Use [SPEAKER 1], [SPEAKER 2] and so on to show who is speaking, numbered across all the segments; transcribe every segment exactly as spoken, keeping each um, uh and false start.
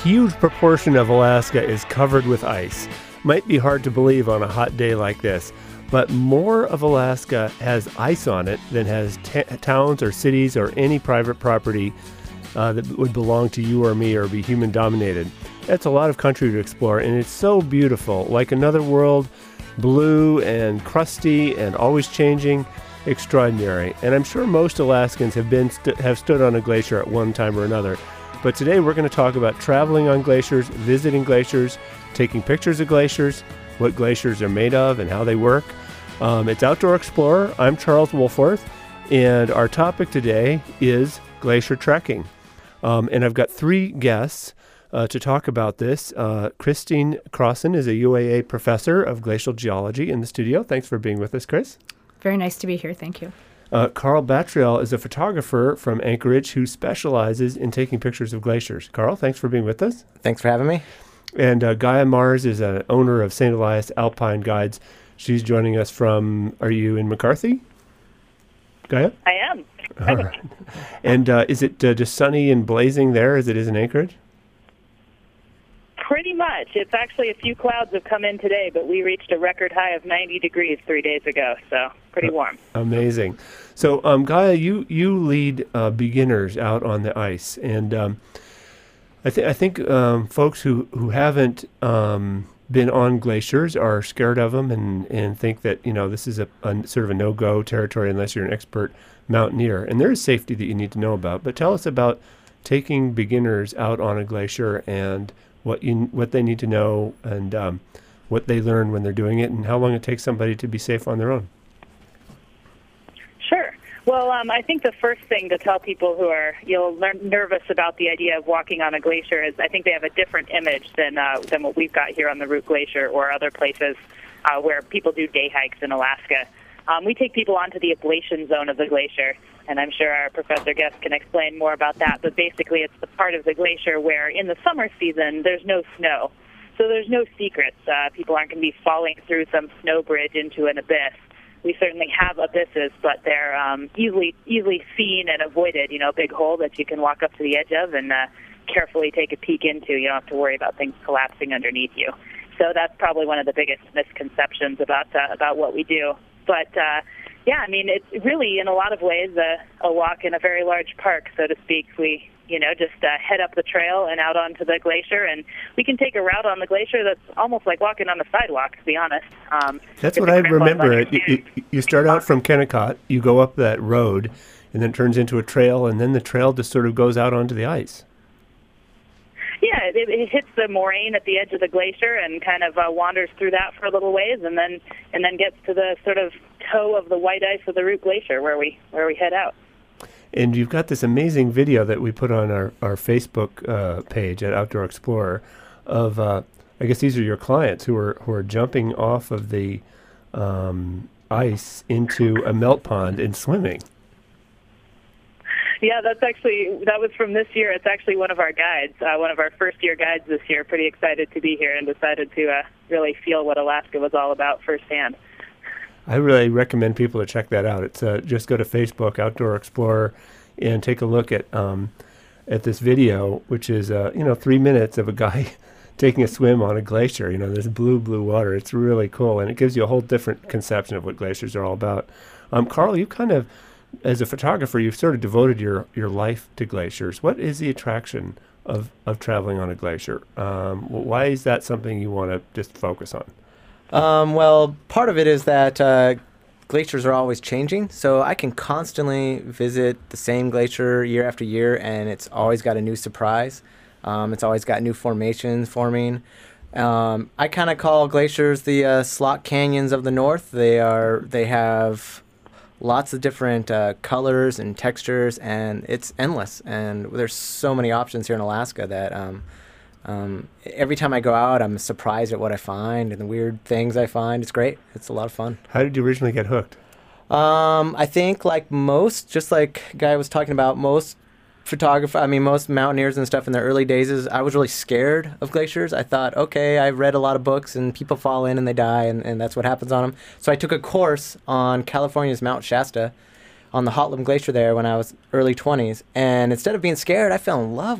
[SPEAKER 1] huge proportion of Alaska is covered with ice. Might be hard to believe on a hot day like this, but more of Alaska has ice on it than has t- towns or cities or any private property uh, that would belong to you or me or be human dominated. That's a lot of country to explore, and it's so beautiful, like another world, blue and crusty and always changing, extraordinary. And I'm sure most Alaskans have been st- have stood on a glacier at one time or another. But today we're going to talk about traveling on glaciers, visiting glaciers, taking pictures of glaciers, what glaciers are made of and how they work. Um, it's Outdoor Explorer. I'm Charles Wolforth, and our topic today is glacier trekking. Um, and I've got three guests uh, to talk about this. Uh, Christine Crossan is a U A A professor of glacial geology in the studio. Thanks for being with us, Chris.
[SPEAKER 2] Very nice to be here. Thank you.
[SPEAKER 1] Uh, Carl Battriel is a photographer from Anchorage who specializes in taking pictures of glaciers. Carl, thanks for being with us.
[SPEAKER 3] Thanks for having me.
[SPEAKER 1] And uh, Gaia Mars is an owner of Saint Elias Alpine Guides. She's joining us from, are you in McCarthy? Gaia?
[SPEAKER 4] I am.
[SPEAKER 1] All right. And uh, is it uh, just sunny and blazing there as it is in Anchorage?
[SPEAKER 4] Pretty much. It's actually a few clouds have come in today, but we reached a record high of ninety degrees three days ago, so pretty warm.
[SPEAKER 1] Uh, amazing. So, um, Gaia, you, you lead uh, beginners out on the ice, and um, I, th- I think um, folks who, who haven't um, been on glaciers are scared of them and, and think that, you know, this is a, a sort of a no-go territory unless you're an expert mountaineer. And there is safety that you need to know about. But tell us about taking beginners out on a glacier and what you what they need to know and um, what they learn when they're doing it and how long it takes somebody to be safe on their own.
[SPEAKER 4] Sure. Well, um, I think the first thing to tell people who are you know learn, nervous about the idea of walking on a glacier is I think they have a different image than uh, than what we've got here on the Root Glacier or other places uh, where people do day hikes in Alaska. Um, we take people onto the ablation zone of the glacier, and I'm sure our professor guest can explain more about that. But basically, it's the part of the glacier where in the summer season there's no snow, so there's no secrets. Uh, people aren't going to be falling through some snow bridge into an abyss. We certainly have abysses, but they're um, easily easily seen and avoided. You know, a big hole that you can walk up to the edge of and uh, carefully take a peek into. You don't have to worry about things collapsing underneath you. So that's probably one of the biggest misconceptions about uh, about what we do. But uh, yeah, I mean, it's really in a lot of ways a, a walk in a very large park, so to speak. We you know just uh, head up the trail and out onto the glacier, and we can take a route on the glacier that's almost like walking on the sidewalk, to be honest. Um,
[SPEAKER 1] That's what I remember. It, you, you start out from Kennecott, you go up that road, and then it turns into a trail, and then the trail just sort of goes out onto the ice.
[SPEAKER 4] Yeah, it, it hits the moraine at the edge of the glacier and kind of uh, wanders through that for a little ways, and then and then gets to the sort of toe of the white ice of the Root Glacier, where we where we head out.
[SPEAKER 1] And you've got this amazing video that we put on our, our Facebook uh, page at Outdoor Explorer of, uh, I guess these are your clients who are who are jumping off of the um, ice into a melt pond and swimming.
[SPEAKER 4] Yeah, that's actually, that was from this year. It's actually one of our guides, uh, one of our first-year guides this year. Pretty excited to be here and decided to uh, really feel what Alaska was all about firsthand.
[SPEAKER 1] I really recommend people to check that out. It's uh, just go to Facebook, Outdoor Explorer, and take a look at um, at this video, which is uh, you know three minutes of a guy taking a swim on a glacier. You know, there's blue, blue water. It's really cool, and it gives you a whole different conception of what glaciers are all about. Um, Carl, you kind of, as a photographer, you've sort of devoted your, your life to glaciers. What is the attraction of, of traveling on a glacier? Um, why is that something you want to just focus on?
[SPEAKER 3] Um, well, part of it is that uh, glaciers are always changing, so I can constantly visit the same glacier year after year, and it's always got a new surprise. Um, it's always got new formations forming. Um, I kind of call glaciers the uh, slot canyons of the north. They are. They have lots of different uh, colors and textures, and it's endless. And there's so many options here in Alaska that um, um, every time I go out, I'm surprised at what I find and the weird things I find. It's great. It's a lot of fun.
[SPEAKER 1] How did you originally get hooked?
[SPEAKER 3] Um, I think like most, just like Guy was talking about, most photographer, I mean, most mountaineers and stuff in their early days, is I was really scared of glaciers. I thought, okay, I've read a lot of books and people fall in and they die, and, and that's what happens on them. So I took a course on California's Mount Shasta on the Hot Limb Glacier there when I was early twenties. And instead of being scared, I fell in love with the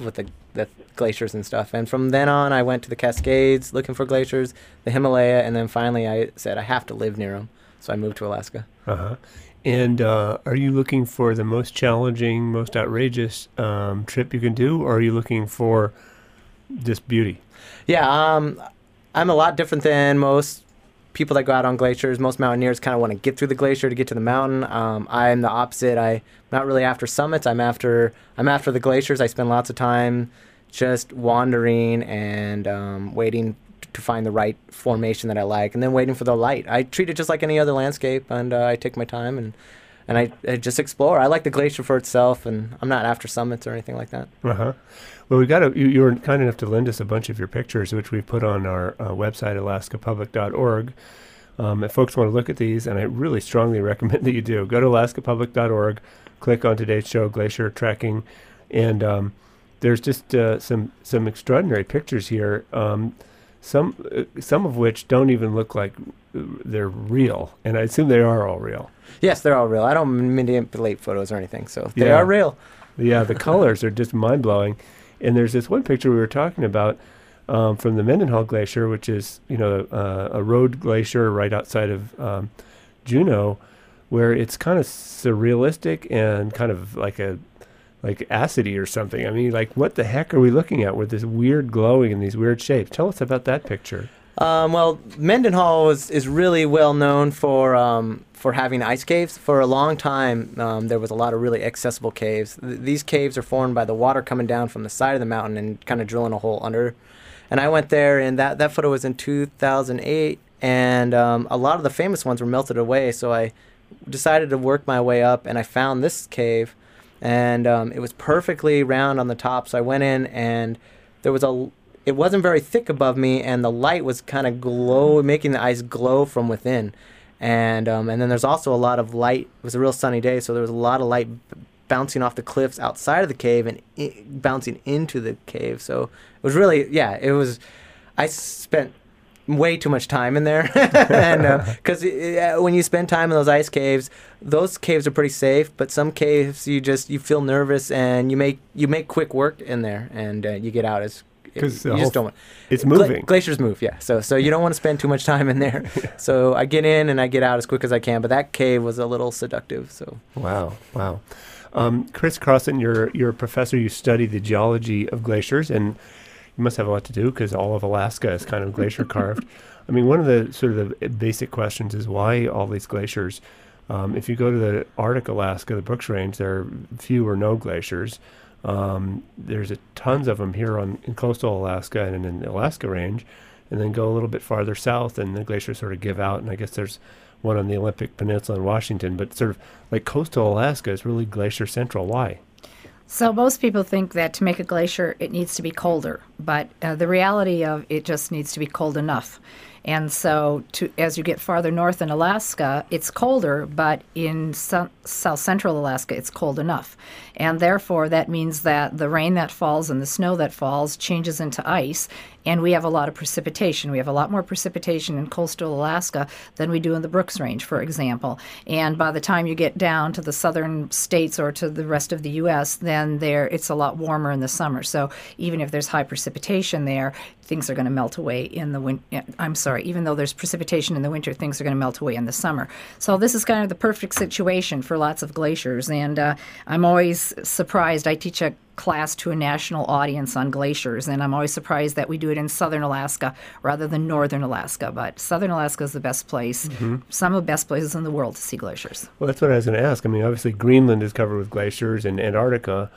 [SPEAKER 3] the glaciers and stuff. And from then on, I went to the Cascades looking for glaciers, the Himalaya, and then finally I said I have to live near them. So I moved to Alaska.
[SPEAKER 1] Uh-huh. And uh, are you looking for the most challenging, most outrageous um, trip you can do, or are you looking for just beauty?
[SPEAKER 3] Yeah, um, I'm a lot different than most people that go out on glaciers. Most mountaineers kind of want to get through the glacier to get to the mountain. Um, I'm the opposite. I'm not really after summits. I'm after I'm after the glaciers. I spend lots of time just wandering and um, waiting to find the right formation that I like, and then waiting for the light. I treat it just like any other landscape, and uh, I take my time and and I, I just explore. I like the glacier for itself, and I'm not after summits or anything like that.
[SPEAKER 1] Uh-huh. Well, we got a, you, you were kind enough to lend us a bunch of your pictures, which we put on our uh, website, alaska public dot org. Um, if folks want to look at these, and I really strongly recommend that you do, go to alaska public dot org, click on today's show, Glacier Trekking, and um, there's just uh, some some extraordinary pictures here. Um, some uh, some of which don't even look like they're real, and I assume they are all real.
[SPEAKER 3] Yes, they're all real. I don't manipulate photos or anything, so they
[SPEAKER 1] Yeah.
[SPEAKER 3] are real.
[SPEAKER 1] Yeah, the colors are just mind-blowing. And there's this one picture we were talking about um, from the Mendenhall Glacier, which is, you know, uh, a road glacier right outside of um, Juneau, where it's kind of surrealistic and kind of like a like acidy or something. I mean, like, what the heck are we looking at with this weird glowing and these weird shapes? Tell us about that picture.
[SPEAKER 3] Um, well, Mendenhall is, is really well known for um, for having ice caves. For a long time, um, there was a lot of really accessible caves. Th- these caves are formed by the water coming down from the side of the mountain and kind of drilling a hole under. And I went there, and that, that photo was in two thousand eight, and um, a lot of the famous ones were melted away, so I decided to work my way up, and I found this cave, and um, it was perfectly round on the top, so I went in, and there was a... It wasn't very thick above me, and the light was kind of glow, making the ice glow from within. And um, and then there's also a lot of light. It was a real sunny day, so there was a lot of light b- bouncing off the cliffs outside of the cave and I- bouncing into the cave. So it was really, yeah, it was, I spent way too much time in there. And because uh, when you spend time in those ice caves, those caves are pretty safe, but some caves you just, you feel nervous, and you make, you make quick work in there, and uh, you get out as
[SPEAKER 1] Because
[SPEAKER 3] you just don't want.
[SPEAKER 1] It's moving.
[SPEAKER 3] Gla- glaciers move, yeah. So so you don't want to spend too much time in there.
[SPEAKER 1] Yeah.
[SPEAKER 3] So I get in and I get out as quick as I can. But that cave was a little seductive. So
[SPEAKER 1] Wow, wow. Um, Chris Crossan, you're, you're a professor. You study the geology of glaciers, and you must have a lot to do because all of Alaska is kind of glacier carved. I mean, one of the sort of the basic questions is why all these glaciers? Um, if you go to the Arctic Alaska, the Brooks Range, there are few or no glaciers. Um, there's a, tons of them here on in coastal Alaska and in the Alaska Range, and then go a little bit farther south, and the glaciers sort of give out. And I guess there's one on the Olympic Peninsula in Washington, but sort of like coastal Alaska is really glacier central. Why?
[SPEAKER 2] So most people think that to make a glacier, it needs to be colder, but uh, the reality of it just needs to be cold enough. And so to, as you get farther north in Alaska, it's colder, but in so- south central Alaska, it's cold enough. And therefore, that means that the rain that falls and the snow that falls changes into ice, and we have a lot of precipitation. We have a lot more precipitation in coastal Alaska than we do in the Brooks Range, for example. And by the time you get down to the southern states or to the rest of the U S, then there it's a lot warmer in the summer. So even if there's high precipitation there, things are going to melt away in the winter. I'm sorry, even though there's precipitation in the winter, things are going to melt away in the summer. So this is kind of the perfect situation for lots of glaciers. And uh, I'm always surprised. I teach a class to a national audience on glaciers, and I'm always surprised that we do it in southern Alaska rather than northern Alaska. But southern Alaska is the best place, mm-hmm. some of the best places in the world to see glaciers.
[SPEAKER 1] Well, that's what I was going to ask. I mean, obviously Greenland is covered with glaciers, and Antarctica,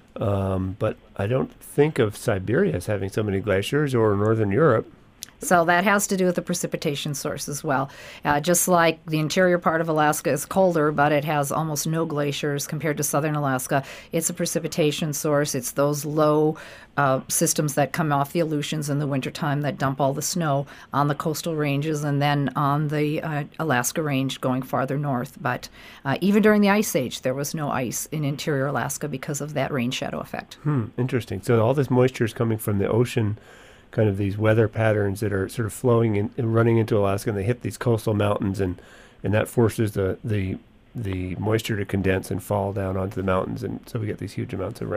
[SPEAKER 1] um, but I don't think of Siberia as having so many glaciers, or northern Europe.
[SPEAKER 2] So that has to do with the precipitation source as well. Uh, just like the interior part of Alaska is colder, but it has almost no glaciers compared to southern Alaska, it's a precipitation source. It's those low uh, systems that come off the Aleutians in the wintertime that dump all the snow on the coastal ranges and then on the uh, Alaska Range going farther north. But uh, even during the Ice Age, there was no ice in interior Alaska because of that rain shadow effect.
[SPEAKER 1] Hmm, interesting. So all this moisture is coming from the ocean, kind of these weather patterns that are sort of flowing in, and running into Alaska, and they hit these coastal mountains, and, and that forces the, the the moisture to condense and fall down onto the mountains, and so we get these huge amounts of rain.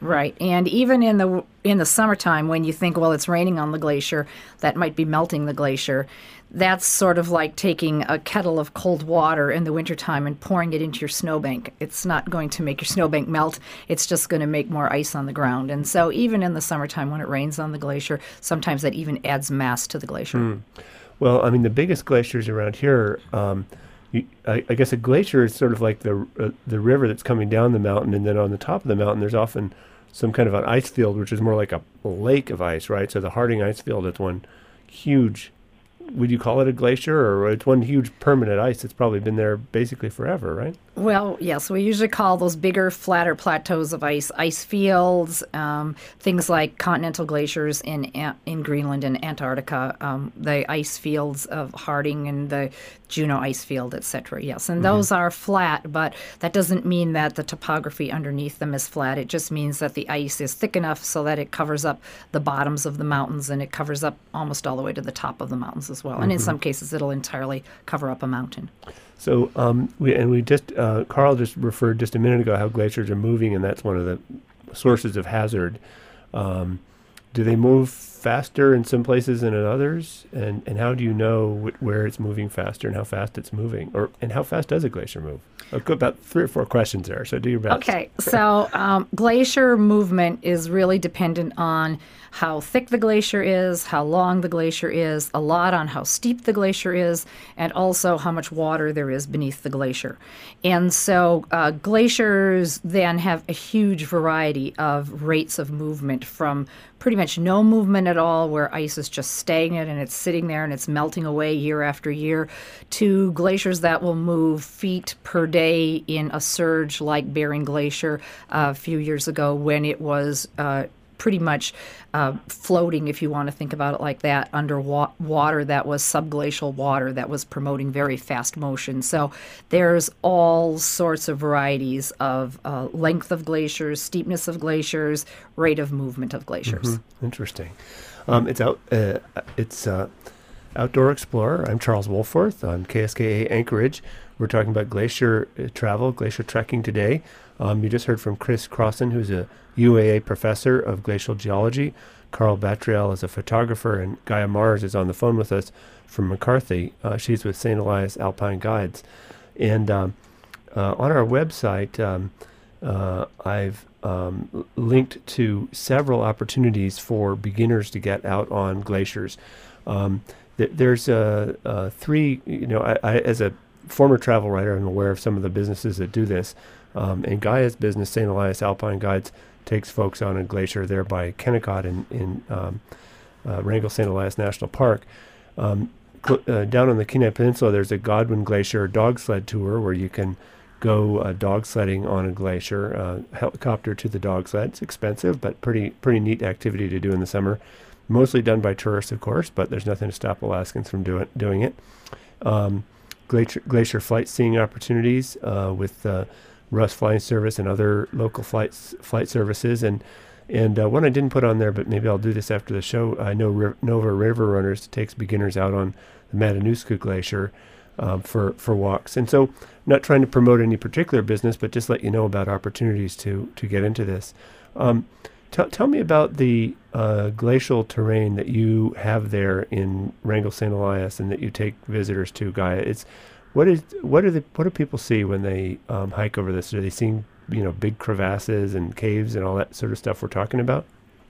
[SPEAKER 2] Right, and even in the in the summertime, when you think, well, it's raining on the glacier, that might be melting the glacier. That's sort of like taking a kettle of cold water in the wintertime and pouring it into your snowbank. It's not going to make your snowbank melt. It's just going to make more ice on the ground. And so even in the summertime when it rains on the glacier, sometimes that even adds mass to the glacier.
[SPEAKER 1] Mm. Well, I mean, the biggest glaciers around here, um, you, I, I guess a glacier is sort of like the uh, the river that's coming down the mountain, and then on the top of the mountain there's often some kind of an ice field, which is more like a lake of ice, right? So the Harding ice field is one huge, would you call it a glacier, or it's one huge permanent ice that's probably been there basically forever, right?
[SPEAKER 2] Well, yes, we usually call those bigger, flatter plateaus of ice ice fields. Um, things like continental glaciers in in Greenland and Antarctica, um, the ice fields of Harding and the Juneau ice field, et cetera. Yes, and mm-hmm. those are flat, but that doesn't mean that the topography underneath them is flat. It just means that the ice is thick enough so that it covers up the bottoms of the mountains, and it covers up almost all the way to the top of the mountains as well. Mm-hmm. And in some cases, it'll entirely cover up a mountain.
[SPEAKER 1] So, um, we and we just uh, Carl just referred just a minute ago how glaciers are moving, and that's one of the sources of hazard. Um, do they move faster in some places than in others? And and how do you know wh- where it's moving faster and how fast it's moving, or and how fast does a glacier move? I've got about three or four questions there, so do your best.
[SPEAKER 2] Okay, so um, glacier movement is really dependent on how thick the glacier is, how long the glacier is, a lot on how steep the glacier is, and also how much water there is beneath the glacier. And so uh, glaciers then have a huge variety of rates of movement, from pretty much no movement at all, where ice is just stagnant and it's sitting there and it's melting away year after year, to glaciers that will move feet per day in a surge like Bering Glacier uh, a few years ago, when it was uh, pretty much uh, floating, if you want to think about it like that, under wa- water that was subglacial water that was promoting very fast motion. So there's all sorts of varieties of uh, length of glaciers, steepness of glaciers, rate of movement of glaciers.
[SPEAKER 1] Mm-hmm. Interesting. Um, it's out. Uh, it's uh, Outdoor Explorer. I'm Charles Wolforth on K S K A Anchorage. We're talking about glacier uh, travel, glacier trekking today. Um, you just heard from Chris Crossan, who's a U A A professor of glacial geology. Carl Batriel is a photographer, and Gaia Mars is on the phone with us from McCarthy. Uh, she's with Saint Elias Alpine Guides. And um, uh, on our website, um, uh, I've um, l- linked to several opportunities for beginners to get out on glaciers. Um, th- there's uh, uh, three, you know, I, I, as a former travel writer, I'm aware of some of the businesses that do this. Um, and Gaia's business, Saint Elias Alpine Guides, takes folks on a glacier there by Kennecott in, in um, uh, Wrangell Saint Elias National Park. Um, cl- uh, down on the Kenai Peninsula, there's a Godwin Glacier dog sled tour where you can go uh, dog sledding on a glacier, uh, helicopter to the dog sled. It's expensive, but pretty pretty neat activity to do in the summer. Mostly done by tourists, of course, but there's nothing to stop Alaskans from do it, doing it. Um, glacier, glacier flight seeing opportunities uh, with uh, Russ Flying Service and other local flights, flight services. And and uh, one I didn't put on there, but maybe I'll do this after the show. I know R- Nova River Runners takes beginners out on the Matanuska Glacier um, for, for walks. And so, not trying to promote any particular business, but just let you know about opportunities to, to get into this. Um, t- tell me about the uh, glacial terrain that you have there in Wrangell Saint Elias and that you take visitors to, Gaia. It's What is what do the what do people see when they um, hike over this? Are they seeing, you know, big crevasses and caves and all that sort of stuff we're talking about?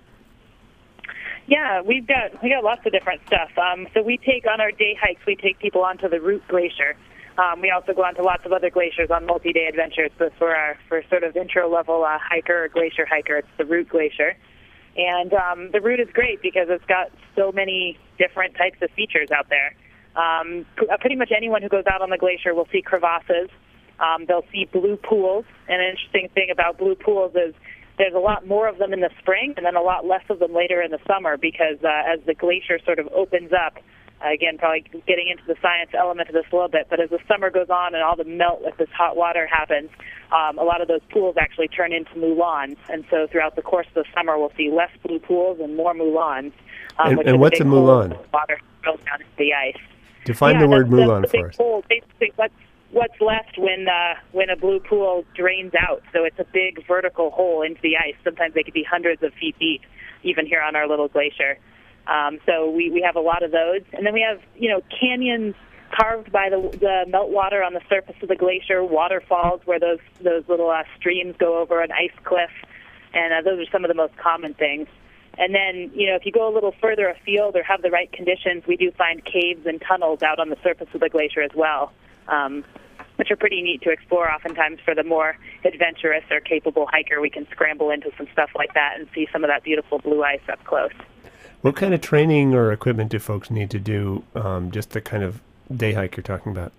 [SPEAKER 4] Yeah, we've got we got lots of different stuff. Um, so we take on our day hikes. We take people onto the Root Glacier. Um, we also go on to lots of other glaciers on multi-day adventures. But for our for sort of intro level uh, hiker or glacier hiker, it's the Root Glacier. And um, the Root is great because it's got so many different types of features out there. Um, pretty much anyone who goes out on the glacier will see crevasses. Um, they'll see blue pools. And an interesting thing about blue pools is there's a lot more of them in the spring and then a lot less of them later in the summer because uh, as the glacier sort of opens up, uh, again, probably getting into the science element of this a little bit, but as the summer goes on and all the melt with this hot water happens, um, a lot of those pools actually turn into moulins. And so throughout the course of the summer, we'll see less blue pools and more moulins. Um,
[SPEAKER 1] and and what's a moulin?
[SPEAKER 4] Water goes down into the ice.
[SPEAKER 1] Define
[SPEAKER 4] yeah,
[SPEAKER 1] the word
[SPEAKER 4] that's,
[SPEAKER 1] moulin
[SPEAKER 4] that's the
[SPEAKER 1] for us.
[SPEAKER 4] Hole. Basically, what's what's left when uh, when a blue pool drains out. So it's a big vertical hole into the ice. Sometimes they could be hundreds of feet deep, even here on our little glacier. Um, so we, we have a lot of those. And then we have, you know, canyons carved by the, the meltwater on the surface of the glacier, waterfalls where those, those little uh, streams go over an ice cliff. And uh, those are some of the most common things. And then, you know, if you go a little further afield or have the right conditions, we do find caves and tunnels out on the surface of the glacier as well, um, which are pretty neat to explore. Oftentimes for the more adventurous or capable hiker, we can scramble into some stuff like that and see some of that beautiful blue ice up close.
[SPEAKER 1] What kind of training or equipment do folks need to do, um, just the kind of day hike you're talking about?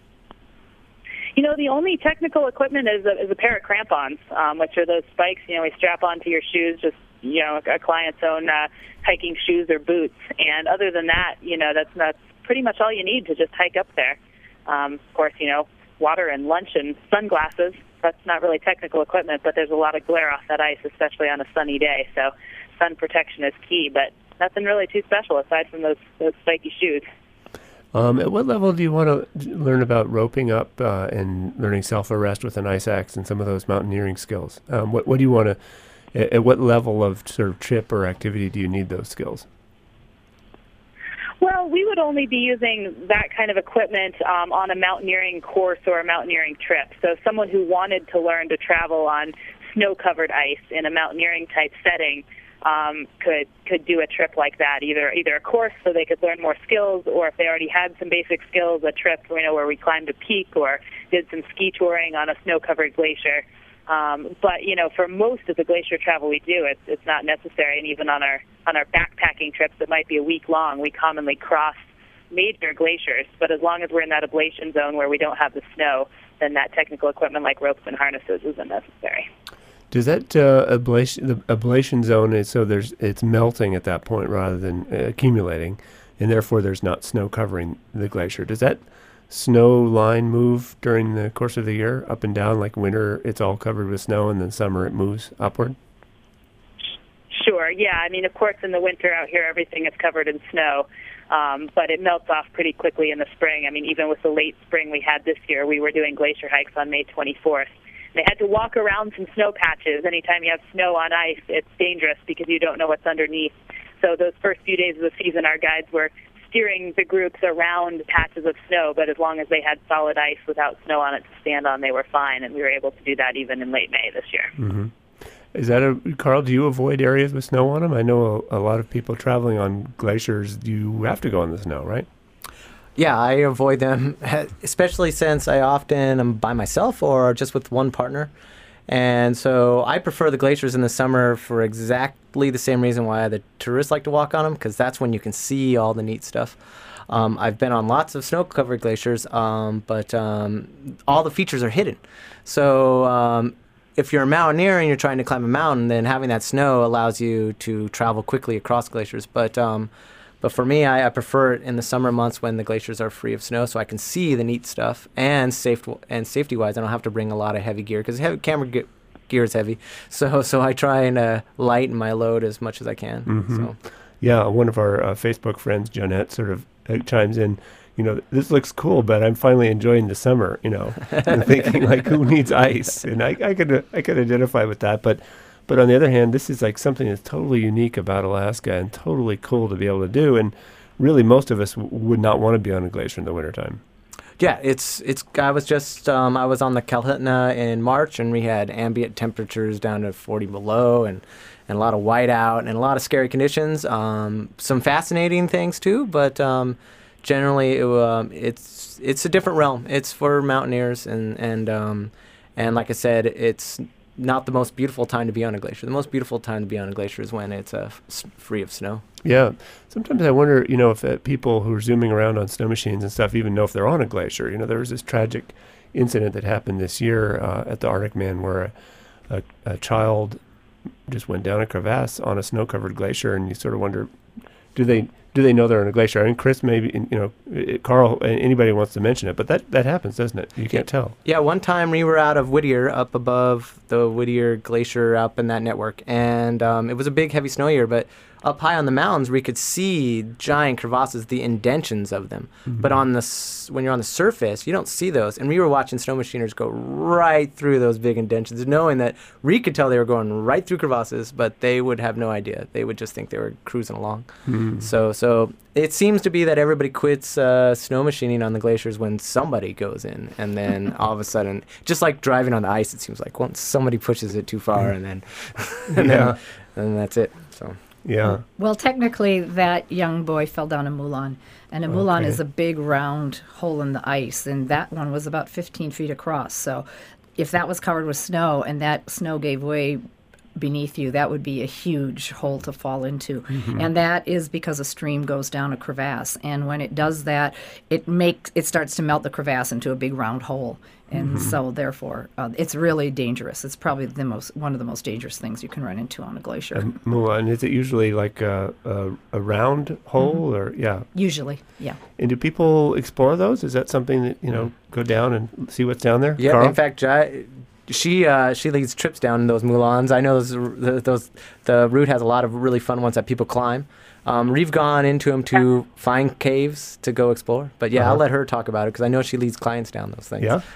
[SPEAKER 4] You know, the only technical equipment is a, is a pair of crampons, um, which are those spikes, you know, we strap onto your shoes, just, you know, a client's own uh, hiking shoes or boots. And other than that, you know, that's, that's pretty much all you need to just hike up there. Um, of course, you know, water and lunch and sunglasses. That's not really technical equipment, but there's a lot of glare off that ice, especially on a sunny day. So sun protection is key, but nothing really too special aside from those, those spiky shoes.
[SPEAKER 1] Um, at what level do you want to learn about roping up uh, and learning self-arrest with an ice axe and some of those mountaineering skills? Um, what, what do you want to, at, at what level of sort of trip or activity do you need those skills?
[SPEAKER 4] Well, we would only be using that kind of equipment um, on a mountaineering course or a mountaineering trip. So someone who wanted to learn to travel on snow-covered ice in a mountaineering-type setting um, could could do a trip like that, either either a course so they could learn more skills, or if they already had some basic skills, a trip you know, where we climbed a peak or did some ski touring on a snow-covered glacier. Um, but, you know, for most of the glacier travel we do, it's, it's not necessary. And even on our on our backpacking trips that might be a week long, we commonly cross major glaciers. But as long as we're in that ablation zone where we don't have the snow, then that technical equipment like ropes and harnesses isn't necessary.
[SPEAKER 1] Does that uh, ablation, the ablation zone is so there's it's melting at that point rather than uh, accumulating, and therefore there's not snow covering the glacier. Does that snow line move during the course of the year, up and down? Like winter, it's all covered with snow, and then summer it moves upward?
[SPEAKER 4] Sure, yeah. I mean, of course, in the winter out here, everything is covered in snow, um, but it melts off pretty quickly in the spring. I mean, even with the late spring we had this year, we were doing glacier hikes on May twenty-fourth. They had to walk around some snow patches. Anytime you have snow on ice, it's dangerous because you don't know what's underneath. So those first few days of the season, our guides were steering the groups around patches of snow, but as long as they had solid ice without snow on it to stand on, they were fine, and we were able to do that even in late May this year.
[SPEAKER 1] Mm-hmm. Is that a, Carl, do you avoid areas with snow on them? I know a, a lot of people traveling on glaciers, you have to go in the snow, right?
[SPEAKER 3] Yeah, I avoid them, especially since I often am by myself or just with one partner. And so I prefer the glaciers in the summer for exactly the same reason why the tourists like to walk on them, because that's when you can see all the neat stuff. Um, I've been on lots of snow-covered glaciers, um, but um, all the features are hidden. So um, if you're a mountaineer and you're trying to climb a mountain, then having that snow allows you to travel quickly across glaciers. But um, But for me, I, I prefer it in the summer months when the glaciers are free of snow, so I can see the neat stuff. And safe and safety-wise, I don't have to bring a lot of heavy gear because heavy camera ge- gear is heavy. So so I try and uh, lighten my load as much as I can.
[SPEAKER 1] Mm-hmm.
[SPEAKER 3] So.
[SPEAKER 1] Yeah, one of our uh, Facebook friends, Jonette, sort of uh, chimes in. You know, this looks cool, but I'm finally enjoying the summer. You know, and thinking like, who needs ice? And I, I could I could identify with that, but. But on the other hand, this is like something that's totally unique about Alaska and totally cool to be able to do. And really, most of us w- would not want to be on a glacier in the wintertime.
[SPEAKER 3] Yeah, it's it's. I was just um, I was on the Kalhutna in March, and we had ambient temperatures down to forty below, and, and a lot of whiteout and a lot of scary conditions. Um, some fascinating things too, but um, generally it, um, it's it's a different realm. It's for mountaineers, and and um, and like I said, it's not the most beautiful time to be on a glacier. The most beautiful time to be on a glacier is when it's uh, f- free of snow.
[SPEAKER 1] Yeah. Sometimes I wonder, you know, if uh, people who are zooming around on snow machines and stuff even know if they're on a glacier. You know, there was this tragic incident that happened this year uh, at the Arctic Man where a, a, a child just went down a crevasse on a snow-covered glacier, and you sort of wonder, do they do they know they're on a glacier? I mean, Chris, maybe, you know, it, Carl, anybody wants to mention it, but that, that happens, doesn't it? You can't tell.
[SPEAKER 3] Yeah, one time we were out of Whittier, up above the Whittier Glacier, up in that network, and um, it was a big, heavy snow year, but up high on the mountains where you could see giant crevasses, the indentions of them. Mm-hmm. But on the s- when you're on the surface, you don't see those. And we were watching snow machiners go right through those big indentions, knowing that we could tell they were going right through crevasses, but they would have no idea. They would just think they were cruising along. Mm-hmm. So, so it seems to be that everybody quits uh, snow machining on the glaciers when somebody goes in, and then all of a sudden, just like driving on the ice, it seems like once somebody pushes it too far, and then, and
[SPEAKER 1] yeah.
[SPEAKER 3] then, and that's it. So.
[SPEAKER 1] Yeah.
[SPEAKER 2] Well, technically, that young boy fell down a moulin, and a moulin
[SPEAKER 1] Okay.
[SPEAKER 2] is a big round hole in the ice, and that one was about fifteen feet across. So, if that was covered with snow and that snow gave way beneath you, that would be a huge hole to fall into. Mm-hmm. And that is because a stream goes down a crevasse, and when it does that, it makes it starts to melt the crevasse into a big round hole. And mm-hmm. so, therefore, uh, it's really dangerous. It's probably the most one of the most dangerous things you can run into on a glacier.
[SPEAKER 1] A moulin, is it usually like a, a, a round hole, mm-hmm. or yeah?
[SPEAKER 2] Usually, yeah.
[SPEAKER 1] And do people explore those? Is that something that, you know, go down and see what's down there?
[SPEAKER 3] Yeah,
[SPEAKER 1] Carl?
[SPEAKER 3] in fact, Jai, she uh, she leads trips down those moulins. I know those, those the route has a lot of really fun ones that people climb. Um, we've gone into them to find caves to go explore. But yeah, uh-huh. I'll let her talk about it because I know she leads clients down those things.
[SPEAKER 1] Yeah.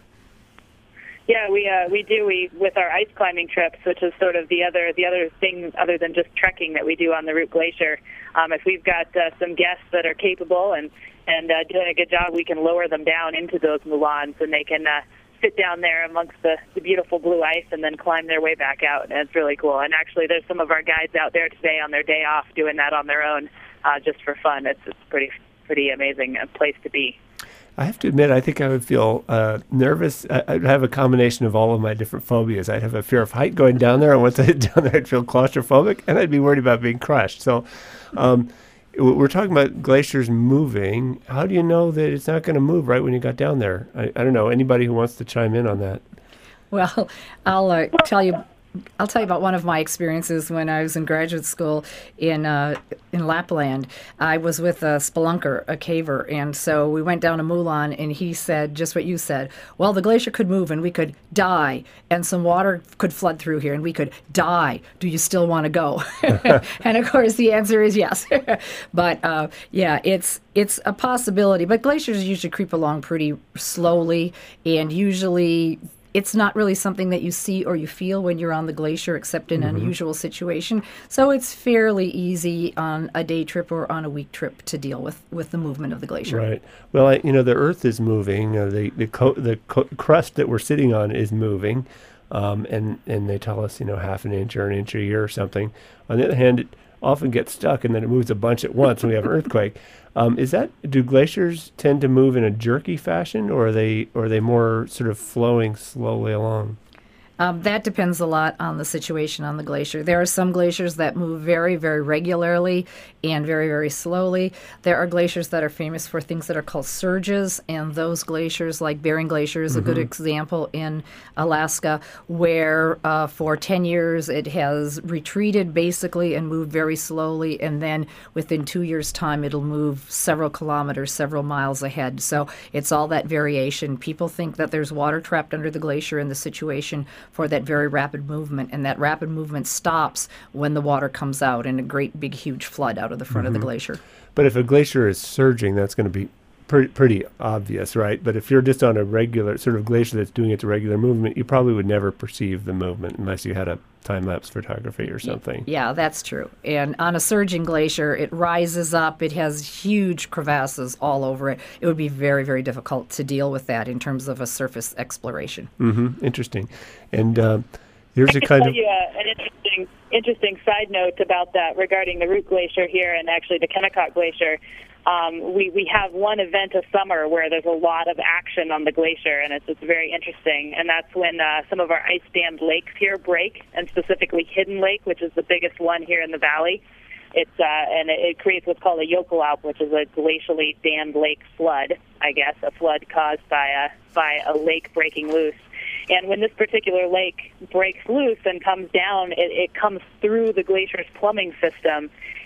[SPEAKER 4] Yeah, we uh, we do we with our ice climbing trips, which is sort of the other the other thing other than just trekking that we do on the Root Glacier. Um, if we've got uh, some guests that are capable and and uh, doing a good job, we can lower them down into those moulins, and they can uh, sit down there amongst the, the beautiful blue ice and then climb their way back out. And it's really cool. And actually, there's some of our guides out there today on their day off doing that on their own, uh, just for fun. It's it's pretty pretty amazing uh, place to be.
[SPEAKER 1] I have to admit, I think I would feel uh, nervous. I, I'd have a combination of all of my different phobias. I'd have a fear of height going down there, and once I hit down there, I'd feel claustrophobic, and I'd be worried about being crushed. So um, we're talking about glaciers moving. How do you know that it's not going to move right when you got down there? I, I don't know. Anybody who wants to chime in on that?
[SPEAKER 2] Well, I'll uh, tell you. I'll tell you about one of my experiences when I was in graduate school in uh, in Lapland. I was with a spelunker, a caver, and so we went down a moulin, and he said just what you said. Well, the glacier could move, and we could die, and some water could flood through here, and we could die. Do you still want to go? And of course, the answer is yes. But uh, yeah, it's it's a possibility. But glaciers usually creep along pretty slowly, and usually it's not really something that you see or you feel when you're on the glacier, except in mm-hmm. an unusual situation. So it's fairly easy on a day trip or on a week trip to deal with, with the movement of the glacier.
[SPEAKER 1] Right. Well, I, you know, the Earth is moving. Uh, the the, co- the co- crust that we're sitting on is moving, um, and and they tell us, you know, half an inch or an inch a year or something. On the other hand, it often gets stuck, and then it moves a bunch at once, and we have an earthquake. Um, is that do glaciers tend to move in a jerky fashion, or are they or are they more sort of flowing slowly along?
[SPEAKER 2] Um, that depends a lot on the situation on the glacier. There are some glaciers that move very, very regularly and very, very slowly. There are glaciers that are famous for things that are called surges, and those glaciers, like Bering Glacier, is mm-hmm. a good example in Alaska, where uh, for ten years it has retreated basically and moved very slowly, and then within two years' time it'll move several kilometers, several miles ahead. So it's all that variation. People think that there's water trapped under the glacier in the situation for that very rapid movement, and that rapid movement stops when the water comes out in a great big huge flood out of the front mm-hmm. of the glacier.
[SPEAKER 1] But if a glacier is surging, that's going to be pretty, pretty obvious, right? But if you're just on a regular sort of glacier that's doing its regular movement, you probably would never perceive the movement unless you had a time-lapse photography or something.
[SPEAKER 2] Yeah, that's true. And on a surging glacier, it rises up. It has huge crevasses all over it. It would be very, very difficult to deal with that in terms of a surface exploration.
[SPEAKER 1] Mm-hmm. Interesting. And uh, here's
[SPEAKER 4] I
[SPEAKER 1] a
[SPEAKER 4] can
[SPEAKER 1] kind
[SPEAKER 4] tell
[SPEAKER 1] of...
[SPEAKER 4] you uh, an interesting, interesting side note about that regarding the Root Glacier here and actually the Kennecott Glacier. Um, we, we have one event a summer where there's a lot of action on the glacier, and it's, it's very interesting. And that's when uh, some of our ice-dammed lakes here break, and specifically Hidden Lake, which is the biggest one here in the valley. It's uh, and it, it creates what's called a Jokelalp, which is a glacially dammed lake flood, I guess, a flood caused by a, by a lake breaking loose. And when this particular lake breaks loose and comes down, it, it comes through the glacier's plumbing system,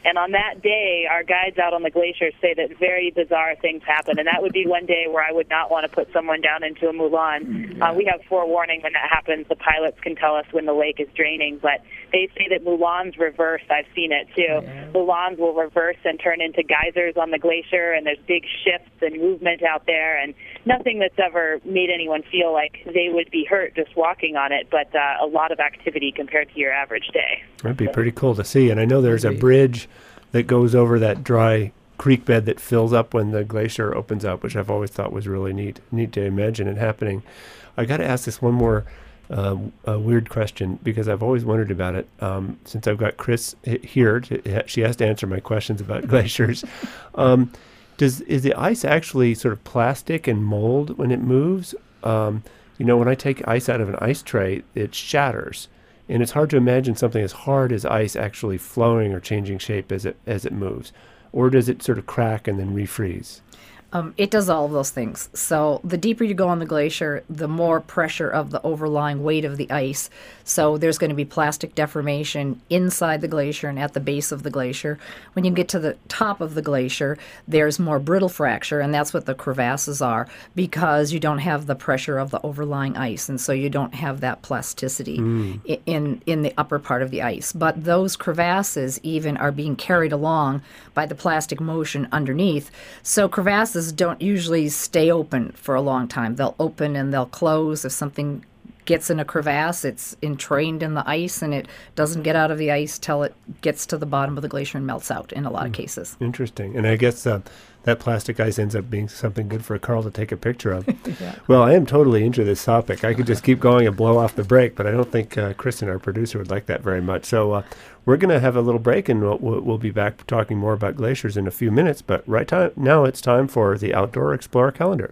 [SPEAKER 4] And on that day, our guides out on the glacier say that very bizarre things happen. And that would be one day where I would not want to put someone down into a Mulan. Uh, we have forewarning when that happens. The pilots can tell us when the lake is draining. But they say that Mulans reverse. I've seen it, too. Yeah. Mulans will reverse and turn into geysers on the glacier, and there's big shifts and movement out there. And nothing that's ever made anyone feel like they would be hurt just walking on it, but uh, a lot of activity compared to your average day.
[SPEAKER 1] That'd be pretty cool to see. And I know there's a bridge that goes over that dry creek bed that fills up when the glacier opens up, which I've always thought was really neat. Neat to imagine it happening. I got to ask this one more uh, a weird question, because I've always wondered about it. Um, since I've got Chris here, to, she has to answer my questions about glaciers. Um, does is the ice actually sort of plastic and mold when it moves? Um, you know, when I take ice out of an ice tray, it shatters. And it's hard to imagine something as hard as ice actually flowing or changing shape as it as it moves. Or does it sort of crack and then refreeze?
[SPEAKER 2] Um, it does all of those things. So the deeper you go on the glacier, the more pressure of the overlying weight of the ice. So there's going to be plastic deformation inside the glacier and at the base of the glacier. When you get to the top of the glacier, there's more brittle fracture, and that's what the crevasses are, because you don't have the pressure of the overlying ice, and so you don't have that plasticity mm. in, in the upper part of the ice. But those crevasses even are being carried along by the plastic motion underneath. So crevasses don't usually stay open for a long time. They'll open and they'll close. If something gets in a crevasse, it's entrained in the ice, and it doesn't get out of the ice till it gets to the bottom of the glacier and melts out in a lot mm. of cases.
[SPEAKER 1] Interesting. And I guess uh, that plastic ice ends up being something good for Carl to take a picture of. Yeah. Well, I am totally into this topic. I could just keep going and blow off the break, but I don't think uh, Kristen, our producer, would like that very much. So uh, we're going to have a little break, and we'll, we'll be back talking more about glaciers in a few minutes. But right time, now it's time for the Outdoor Explorer Calendar.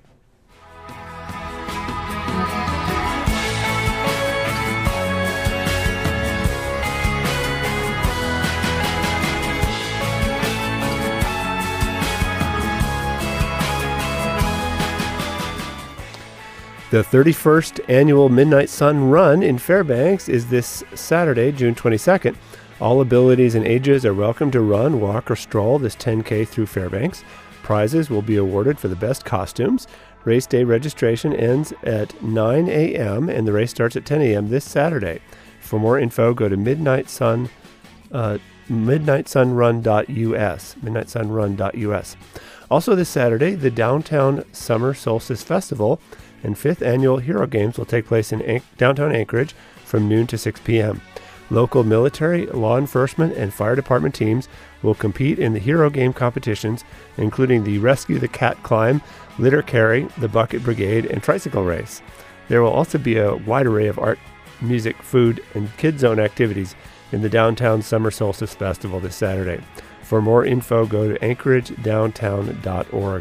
[SPEAKER 1] The thirty-first Annual Midnight Sun Run in Fairbanks is this Saturday, June twenty-second. All abilities and ages are welcome to run, walk, or stroll this ten K through Fairbanks. Prizes will be awarded for the best costumes. Race day registration ends at nine a.m. and the race starts at ten a.m. this Saturday. For more info, go to midnight sun, uh, midnight sun run dot u s, midnight sun run dot u s. Also this Saturday, the Downtown Summer Solstice Festival and fifth Annual Hero Games will take place in An- downtown Anchorage from noon to six p.m. Local military, law enforcement, and fire department teams will compete in the Hero Game competitions, including the Rescue the Cat Climb, Litter Carry, the Bucket Brigade, and Tricycle Race. There will also be a wide array of art, music, food, and Kid Zone activities in the Downtown Summer Solstice Festival this Saturday. For more info, go to anchorage downtown dot org.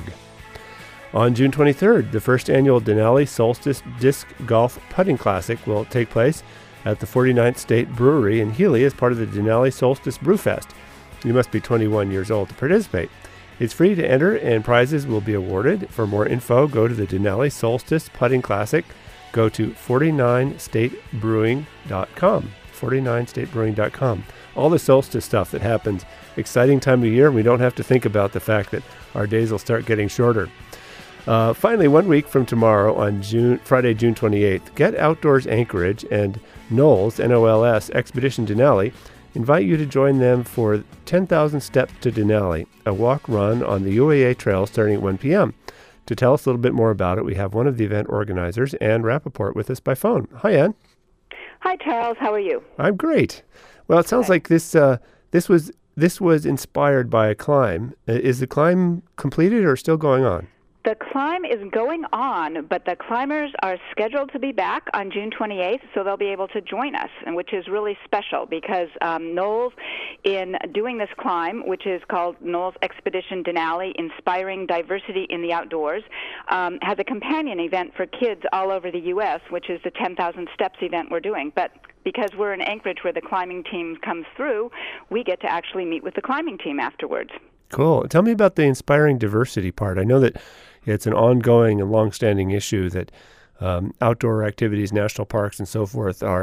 [SPEAKER 1] On June twenty-third, the first annual Denali Solstice Disc Golf Putting Classic will take place at the forty-ninth State Brewery in Healy as part of the Denali Solstice Brewfest. You must be twenty-one years old to participate. It's free to enter, and prizes will be awarded. For more info, go to the Denali Solstice Putting Classic. Go to forty-nine state brewing dot com, forty-nine state brewing dot com. All the solstice stuff that happens. Exciting time of year. We don't have to think about the fact that our days will start getting shorter. Uh, finally, one week from tomorrow on June, Friday, June twenty-eighth, Get Outdoors Anchorage and Knowles, N O L S, Expedition Denali invite you to join them for ten thousand Steps to Denali, a walk-run on the U A A Trail starting at one p.m. To tell us a little bit more about it, we have one of the event organizers, Ann Rappaport, with us by phone. Hi, Ann.
[SPEAKER 5] Hi, Charles. How are you?
[SPEAKER 1] I'm great. Well, it sounds okay. like this uh, this was this was inspired by a climb. Uh, is the climb completed or still going on?
[SPEAKER 5] The climb is going on, but the climbers are scheduled to be back on June twenty-eighth, so they'll be able to join us, and which is really special because um, Knowles, in doing this climb, which is called Knowles Expedition Denali, Inspiring Diversity in the Outdoors, um, has a companion event for kids all over the U S, which is the ten thousand Steps event we're doing. But because we're in Anchorage where the climbing team comes through, we get to actually meet with the climbing team afterwards.
[SPEAKER 1] Cool. Tell me about the inspiring diversity part. I know that it's an ongoing and long-standing issue that um, outdoor activities, national parks, and so forth are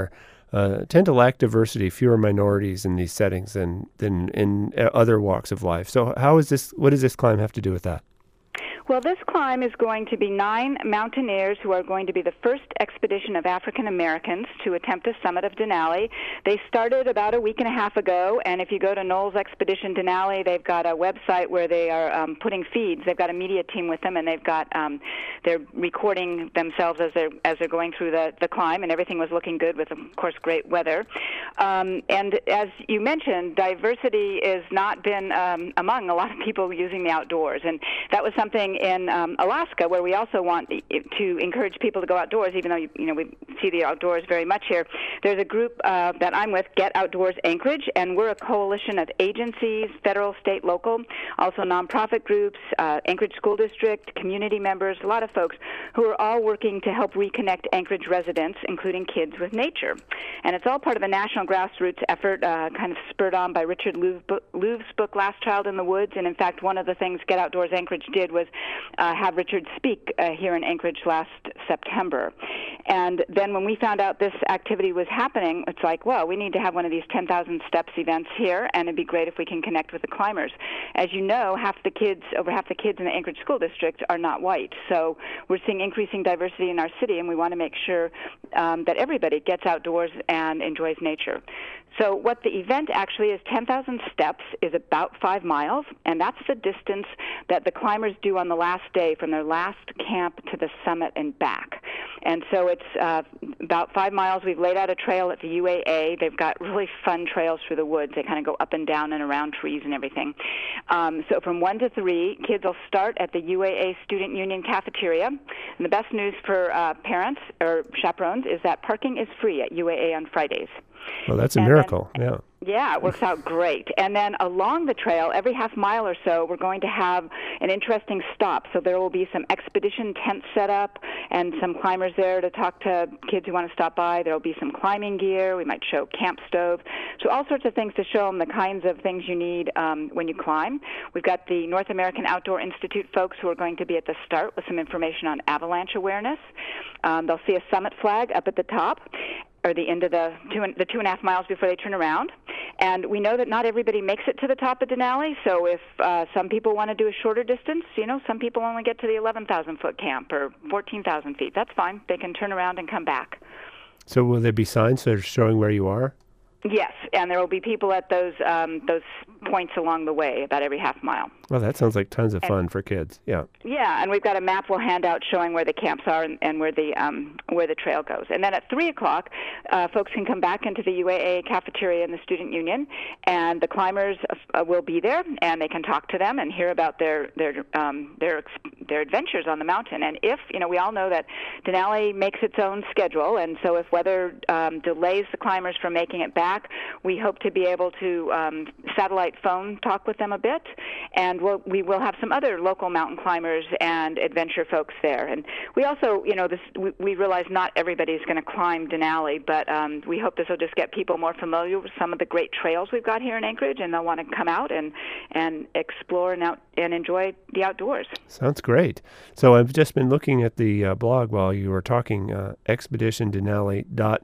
[SPEAKER 1] uh, tend to lack diversity, fewer minorities in these settings than than in uh, other walks of life. So how is this? What does this climb have to do with that?
[SPEAKER 5] Well, this climb is going to be nine mountaineers who are going to be the first expedition of African Americans to attempt the summit of Denali. They started about a week and a half ago, and if you go to Knowles Expedition Denali, they've got a website where they are um, putting feeds. They've got a media team with them, and they've got um, they're recording themselves as they're as they're going through the the climb, and everything was looking good with, of course, great weather. Um, and as you mentioned, diversity has not been um, among a lot of people using the outdoors, and that was something in um, Alaska, where we also want to encourage people to go outdoors, even though you, you know we see the outdoors very much here. There's a group uh, that I'm with, Get Outdoors Anchorage, and we're a coalition of agencies, federal, state, local, also nonprofit groups, uh, Anchorage School District, community members, a lot of folks who are all working to help reconnect Anchorage residents, including kids, with nature. And it's all part of a national grassroots effort, uh, kind of spurred on by Richard Louve's book, Last Child in the Woods. And in fact, one of the things Get Outdoors Anchorage did was Uh, have Richard speak uh, here in Anchorage last September. And then when we found out this activity was happening, it's like, well, we need to have one of these ten thousand steps events here, and it'd be great if we can connect with the climbers. As you know, half the kids, over half the kids in the Anchorage School District are not white. So we're seeing increasing diversity in our city, and we want to make sure um, that everybody gets outdoors and enjoys nature. So what the event actually is, ten thousand steps is about five miles, and that's the distance that the climbers do on the last day from their last camp to the summit and back. And so it's uh, about five miles. We've laid out a trail at the U A A. They've got really fun trails through the woods. They kind of go up and down and around trees and everything. Um, so from one to three, kids will start at the U A A Student Union cafeteria. And the best news for uh, parents or chaperones is that parking is free at U A A on Fridays.
[SPEAKER 1] Well, that's a
[SPEAKER 5] and
[SPEAKER 1] miracle,
[SPEAKER 5] then,
[SPEAKER 1] yeah.
[SPEAKER 5] Yeah, it works out great. And then along the trail, every half mile or so, we're going to have an interesting stop. So there will be some expedition tents set up and some climbers there to talk to kids who want to stop by. There will be some climbing gear. We might show camp stove. So all sorts of things to show them the kinds of things you need um, when you climb. We've got the North American Outdoor Institute folks who are going to be at the start with some information on avalanche awareness. Um, they'll see a summit flag up at the top, or the end of the two and, the two and a half miles before they turn around. And we know that not everybody makes it to the top of Denali, so if uh, some people want to do a shorter distance, you know, some people only get to the eleven thousand foot camp or fourteen thousand feet. That's fine. They can turn around and come back.
[SPEAKER 1] So will there be signs that are showing where you are?
[SPEAKER 5] Yes, and there will be people at those um, those points along the way, about every half mile.
[SPEAKER 1] Well, that sounds like tons of
[SPEAKER 5] and,
[SPEAKER 1] fun for kids. Yeah.
[SPEAKER 5] Yeah, and we've got a map we'll hand out showing where the camps are and, and where the um, where the trail goes. And then at three o'clock, uh, folks can come back into the U A A cafeteria in the Student Union, and the climbers uh, will be there, and they can talk to them and hear about their their um, their their adventures on the mountain. And if you know, we all know that Denali makes its own schedule, and so if weather um, delays the climbers from making it back, we hope to be able to um, satellite phone talk with them a bit, and we'll, we will have some other local mountain climbers and adventure folks there. And we also, you know, this we, we realize not everybody's going to climb Denali, but um, we hope this will just get people more familiar with some of the great trails we've got here in Anchorage, and they'll want to come out and and explore and out and enjoy the outdoors.
[SPEAKER 1] Sounds great. So I've just been looking at the uh, blog while you were talking, uh, expedition denali dot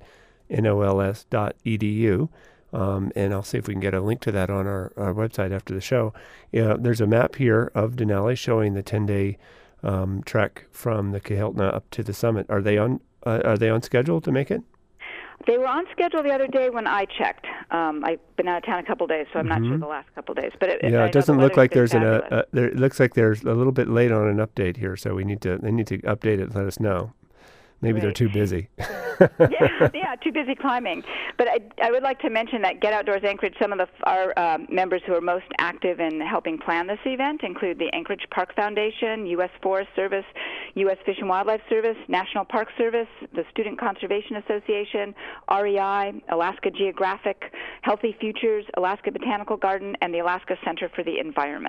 [SPEAKER 1] nols dot e d u. Um, and I'll see if we can get a link to that on our, our website after the show. Yeah, there's a map here of Denali showing the ten-day um, trek from the Kahiltna up to the summit. Are they on? Uh, are they on schedule to make it?
[SPEAKER 5] They were on schedule the other day when I checked. Um, I've been out of town a couple of days, so I'm
[SPEAKER 1] mm-hmm.
[SPEAKER 5] not sure the last couple of days. But it,
[SPEAKER 1] yeah,
[SPEAKER 5] I
[SPEAKER 1] it doesn't look like there's an. Uh,
[SPEAKER 5] uh,
[SPEAKER 1] there, it looks like there's a little bit late on an update here, so we need to. They need to update it and let us know. Maybe
[SPEAKER 5] right.
[SPEAKER 1] they're too busy.
[SPEAKER 5] yeah, yeah, too busy climbing. But I, I would like to mention that Get Outdoors Anchorage, some of the, our uh, members who are most active in helping plan this event include the Anchorage Park Foundation, U S Forest Service, U S Fish and Wildlife Service, National Park Service, the Student Conservation Association, R E I, Alaska Geographic, Healthy Futures, Alaska Botanical Garden, and the Alaska Center for the Environment.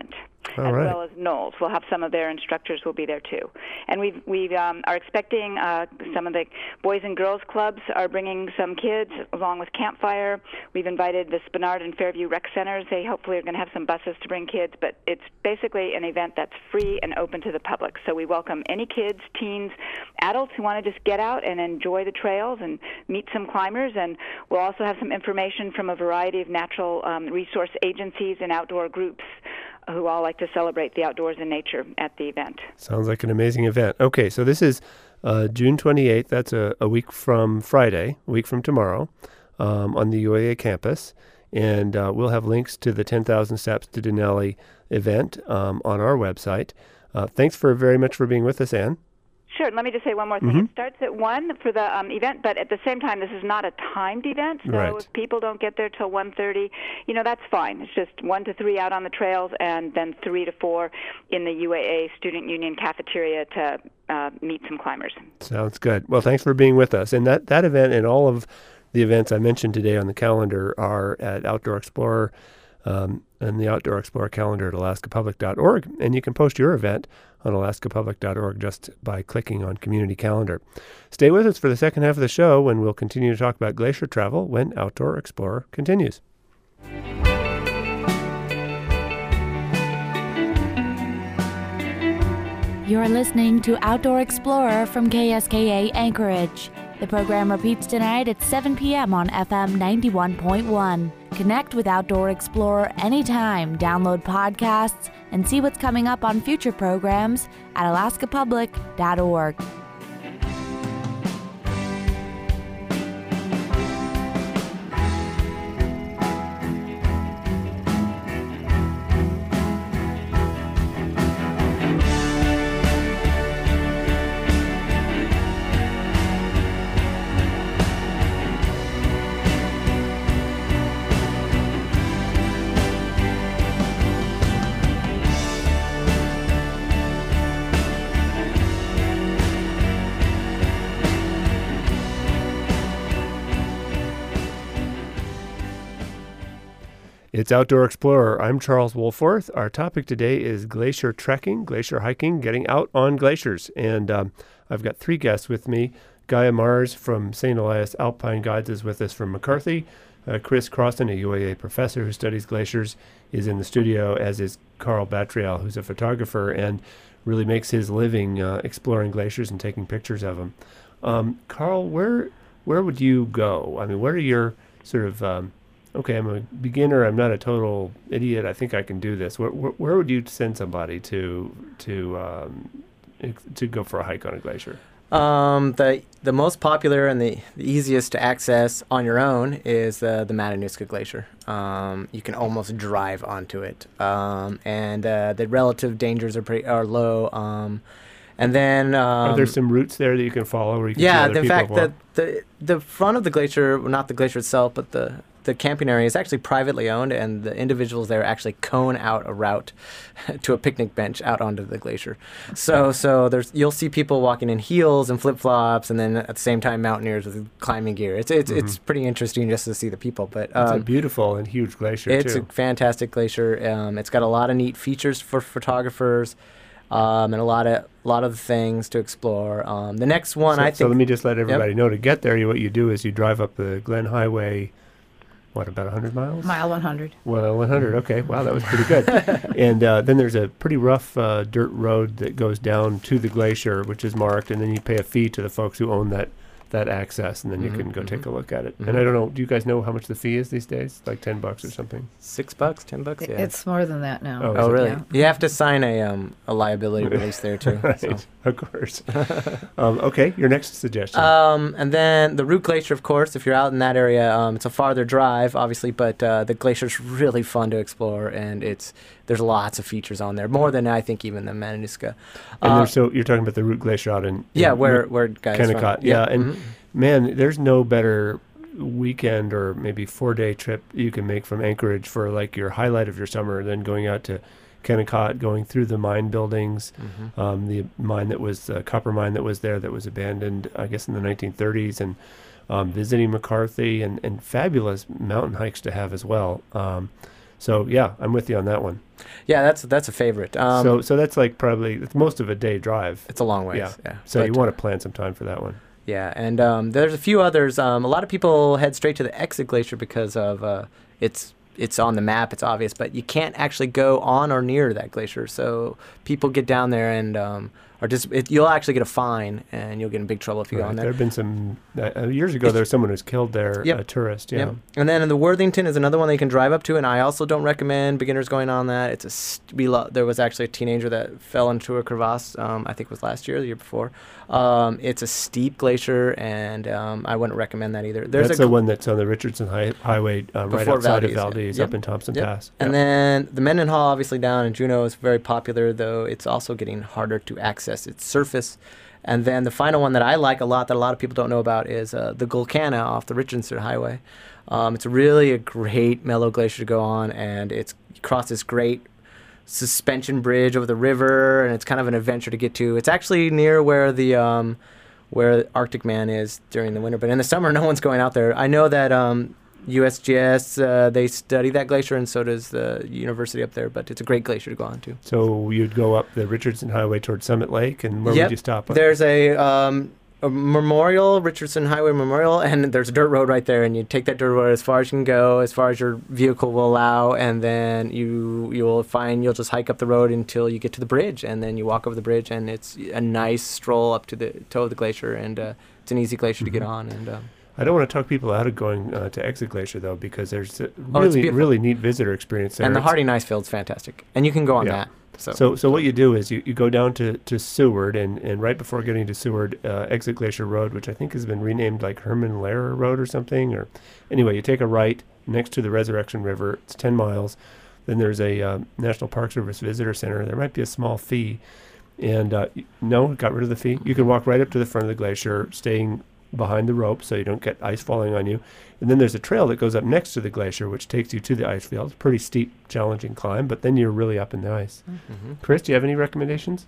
[SPEAKER 1] All
[SPEAKER 5] as
[SPEAKER 1] right.
[SPEAKER 5] well as Knowles. We'll have some of their instructors will be there too. And we we um, are expecting uh, some of the Boys and Girls Clubs are bringing some kids along with Campfire. We've invited the Spenard and Fairview Rec Centers. They hopefully are going to have some buses to bring kids, but it's basically an event that's free and open to the public. So we welcome any kids, teens, adults who want to just get out and enjoy the trails and meet some climbers. And we'll also have some information from a variety of natural um, resource agencies and outdoor groups who all like to celebrate the outdoors and nature at the event.
[SPEAKER 1] Sounds like an amazing event. Okay, so this is uh, June twenty-eighth. That's a, a week from Friday, a week from tomorrow, um, on the U A A campus. And uh, we'll have links to the ten thousand Steps to Denali event um, on our website. Uh, thanks for very much for being with us, Ann.
[SPEAKER 5] Sure. Let me just say one more thing.
[SPEAKER 1] Mm-hmm.
[SPEAKER 5] It starts at one for the um, event, but at the same time, this is not a timed event. So
[SPEAKER 1] Right.
[SPEAKER 5] if people don't get there till one thirty, you know, that's fine. It's just one to three out on the trails, and then three to four in the U A A Student Union cafeteria to uh, meet some climbers.
[SPEAKER 1] Sounds good. Well, thanks for being with us. And that, that event and all of the events I mentioned today on the calendar are at Outdoor Explorer um, and the Outdoor Explorer calendar at alaska public dot org. And you can post your event on alaska public dot org just by clicking on Community Calendar. Stay with us for the second half of the show when we'll continue to talk about glacier travel when Outdoor Explorer continues.
[SPEAKER 6] You're listening to Outdoor Explorer from K S K A Anchorage. The program repeats tonight at seven p.m. on F M ninety-one point one. Connect with Outdoor Explorer anytime, download podcasts, and see what's coming up on future programs at alaska public dot org.
[SPEAKER 1] It's Outdoor Explorer. I'm Charles Wolforth. Our topic today is glacier trekking, glacier hiking, getting out on glaciers. And um, I've got three guests with me. Gaia Mars from Saint Elias Alpine Guides is with us from McCarthy. Uh, Chris Crossan, a U A A professor who studies glaciers, is in the studio, as is Carl Batriel, who's a photographer and really makes his living uh, exploring glaciers and taking pictures of them. Um, Carl, where where would you go? I mean, what are your sort of... Um, okay, I'm a beginner. I'm not a total idiot. I think I can do this. Where, where, where would you send somebody to to um, to go for a hike on a glacier?
[SPEAKER 3] Um, the the most popular and the, the easiest to access on your own is uh, the Matanuska Glacier. Um, you can almost drive onto it, um, and uh, the relative dangers are pretty are low. Um, and then um,
[SPEAKER 1] are there some routes there that you can follow? Where you can
[SPEAKER 3] yeah,
[SPEAKER 1] see other
[SPEAKER 3] in
[SPEAKER 1] people
[SPEAKER 3] fact,
[SPEAKER 1] walk?
[SPEAKER 3] the, the the front of the glacier, well, not the glacier itself, but the the camping area is actually privately owned, and the individuals there actually cone out a route to a picnic bench out onto the glacier. So, so there's you'll see people walking in heels and flip flops, and then at the same time mountaineers with climbing gear. It's it's
[SPEAKER 1] Mm-hmm.
[SPEAKER 3] it's pretty interesting just to see the people. But
[SPEAKER 1] It's
[SPEAKER 3] um,
[SPEAKER 1] a beautiful and huge glacier
[SPEAKER 3] it's
[SPEAKER 1] too.
[SPEAKER 3] a fantastic glacier. Um, it's got a lot of neat features for photographers, um, and a lot of a lot of things to explore. Um, the next one,
[SPEAKER 1] so,
[SPEAKER 3] I
[SPEAKER 1] so
[SPEAKER 3] think.
[SPEAKER 1] let me just let everybody know, to get there, you, what you do is you drive up the Glen Highway. What, about one hundred miles?
[SPEAKER 2] Mile one hundred.
[SPEAKER 1] Well, one hundred. Okay. Wow, that was pretty good. And uh, then there's a pretty rough uh, dirt road that goes down to the glacier, which is marked, and then you pay a fee to the folks who own that that access, and then you
[SPEAKER 3] Mhm,
[SPEAKER 1] can go take a look at it.
[SPEAKER 3] mhm.
[SPEAKER 1] And I don't know, do you guys know how much the fee is these days? Like ten bucks or something?
[SPEAKER 3] Six bucks, ten bucks, yeah.
[SPEAKER 2] It's more than that now.
[SPEAKER 1] Oh,
[SPEAKER 3] Oh,
[SPEAKER 1] is it?
[SPEAKER 3] really?
[SPEAKER 2] Yeah.
[SPEAKER 3] You have to sign a um a liability release there too.
[SPEAKER 1] Right,
[SPEAKER 3] so.
[SPEAKER 1] of course. um, okay, your next suggestion.
[SPEAKER 3] Um, and then the Root Glacier, of course, if you're out in that area, um, it's a farther drive, obviously, but uh, the glacier's really fun to explore, and it's there's lots of features on there, more than I think even the Matanuska.
[SPEAKER 1] and
[SPEAKER 3] Uh,
[SPEAKER 1] there's so you're talking about the Root Glacier out in
[SPEAKER 3] yeah,
[SPEAKER 1] in
[SPEAKER 3] where
[SPEAKER 1] Mc-
[SPEAKER 3] where guys
[SPEAKER 1] Kennecott.
[SPEAKER 3] from.
[SPEAKER 1] Yeah, and
[SPEAKER 3] mhm.
[SPEAKER 1] man, there's no better weekend or maybe four day trip you can make from Anchorage for like your highlight of your summer than going out to Kennecott, going through the mine buildings,
[SPEAKER 3] Mhm.
[SPEAKER 1] um, the mine that was the copper mine that was there that was abandoned, I guess, in the nineteen thirties, and um, visiting McCarthy, and, and fabulous mountain hikes to have as well. Um, So yeah, I'm with you on that one.
[SPEAKER 3] Yeah, that's that's a favorite. Um,
[SPEAKER 1] so so that's like probably it's most of a day drive.
[SPEAKER 3] it's a long ways.
[SPEAKER 1] Yeah.
[SPEAKER 3] Yeah.
[SPEAKER 1] So
[SPEAKER 3] But,
[SPEAKER 1] you want to plan some time for that one.
[SPEAKER 3] Yeah, and um, there's a few others. Um, a lot of people head straight to the Exit Glacier because of uh, it's it's on the map, it's obvious, but you can't actually go on or near that glacier. So people get down there and um, are just it, you'll actually get a fine, and you'll get in big trouble if you
[SPEAKER 1] Right.
[SPEAKER 3] go on
[SPEAKER 1] There
[SPEAKER 3] there.
[SPEAKER 1] have been some uh, years ago. There was someone who's killed there,
[SPEAKER 3] Yep.
[SPEAKER 1] a tourist. Yeah.
[SPEAKER 3] Yep. And then in the Worthington is another one that you can drive up to, and I also don't recommend beginners going on that. It's a st- we lo- there was actually a teenager that fell into a crevasse. Um, I think it was last year, or the year before. Um, it's a steep glacier, and um, I wouldn't recommend that either. There's
[SPEAKER 1] That's
[SPEAKER 3] a
[SPEAKER 1] the one that's on the Richardson High- Highway, uh, right
[SPEAKER 3] Before
[SPEAKER 1] outside
[SPEAKER 3] Valdez,
[SPEAKER 1] of
[SPEAKER 3] yeah.
[SPEAKER 1] Valdez,
[SPEAKER 3] Yep.
[SPEAKER 1] up in Thompson
[SPEAKER 3] Yep.
[SPEAKER 1] Pass.
[SPEAKER 3] And
[SPEAKER 1] Yep.
[SPEAKER 3] then the Mendenhall, obviously down in Juneau, is very popular, though it's also getting harder to access its surface. And then the final one that I like a lot that a lot of people don't know about is uh, the Gulkana off the Richardson Highway. Um, it's really a great mellow glacier to go on, and it's you cross this great suspension bridge over the river, and it's kind of an adventure to get to. It's actually near where the um, where Arctic Man is during the winter, but in the summer, no one's going out there. I know that um, U S G S, uh, they study that glacier, and so does the university up there, but it's a great glacier to go on to.
[SPEAKER 1] So you'd go up the Richardson Highway towards Summit Lake, and where
[SPEAKER 3] Yep.
[SPEAKER 1] would you stop?
[SPEAKER 3] There's a, um, a memorial, Richardson Highway Memorial, and there's a dirt road right there, and you take that dirt road as far as you can go, as far as your vehicle will allow, and then you you'll find you'll just hike up the road until you get to the bridge, and then you walk over the bridge, and it's a nice stroll up to the toe of the glacier, and uh, it's an easy glacier to get
[SPEAKER 1] Mhm.
[SPEAKER 3] on, and. Um,
[SPEAKER 1] I don't want to talk people out of going uh, to Exit Glacier, though, because there's a
[SPEAKER 3] Oh, it's
[SPEAKER 1] really,
[SPEAKER 3] beautiful.
[SPEAKER 1] really neat visitor experience there.
[SPEAKER 3] and the
[SPEAKER 1] It's-
[SPEAKER 3] Harding Ice Field's fantastic, and you can go on
[SPEAKER 1] Yeah.
[SPEAKER 3] that. So,
[SPEAKER 1] So, so what you do is you, you go down to, to Seward, and, and right before getting to Seward, uh, Exit Glacier Road, which I think has been renamed like Herman Lehrer Road or something. Or anyway, you take a right next to the Resurrection River. It's ten miles. Then there's a uh, National Park Service Visitor Center. There might be a small fee. And uh, y- no, got rid of the fee. You can walk right up to the front of the glacier, staying behind the rope so you don't get ice falling on you. And then there's a trail that goes up next to the glacier, which takes you to the ice field. It's a pretty steep, challenging climb, but then you're really up in the ice.
[SPEAKER 3] Mhm.
[SPEAKER 1] Chris, do you have any recommendations?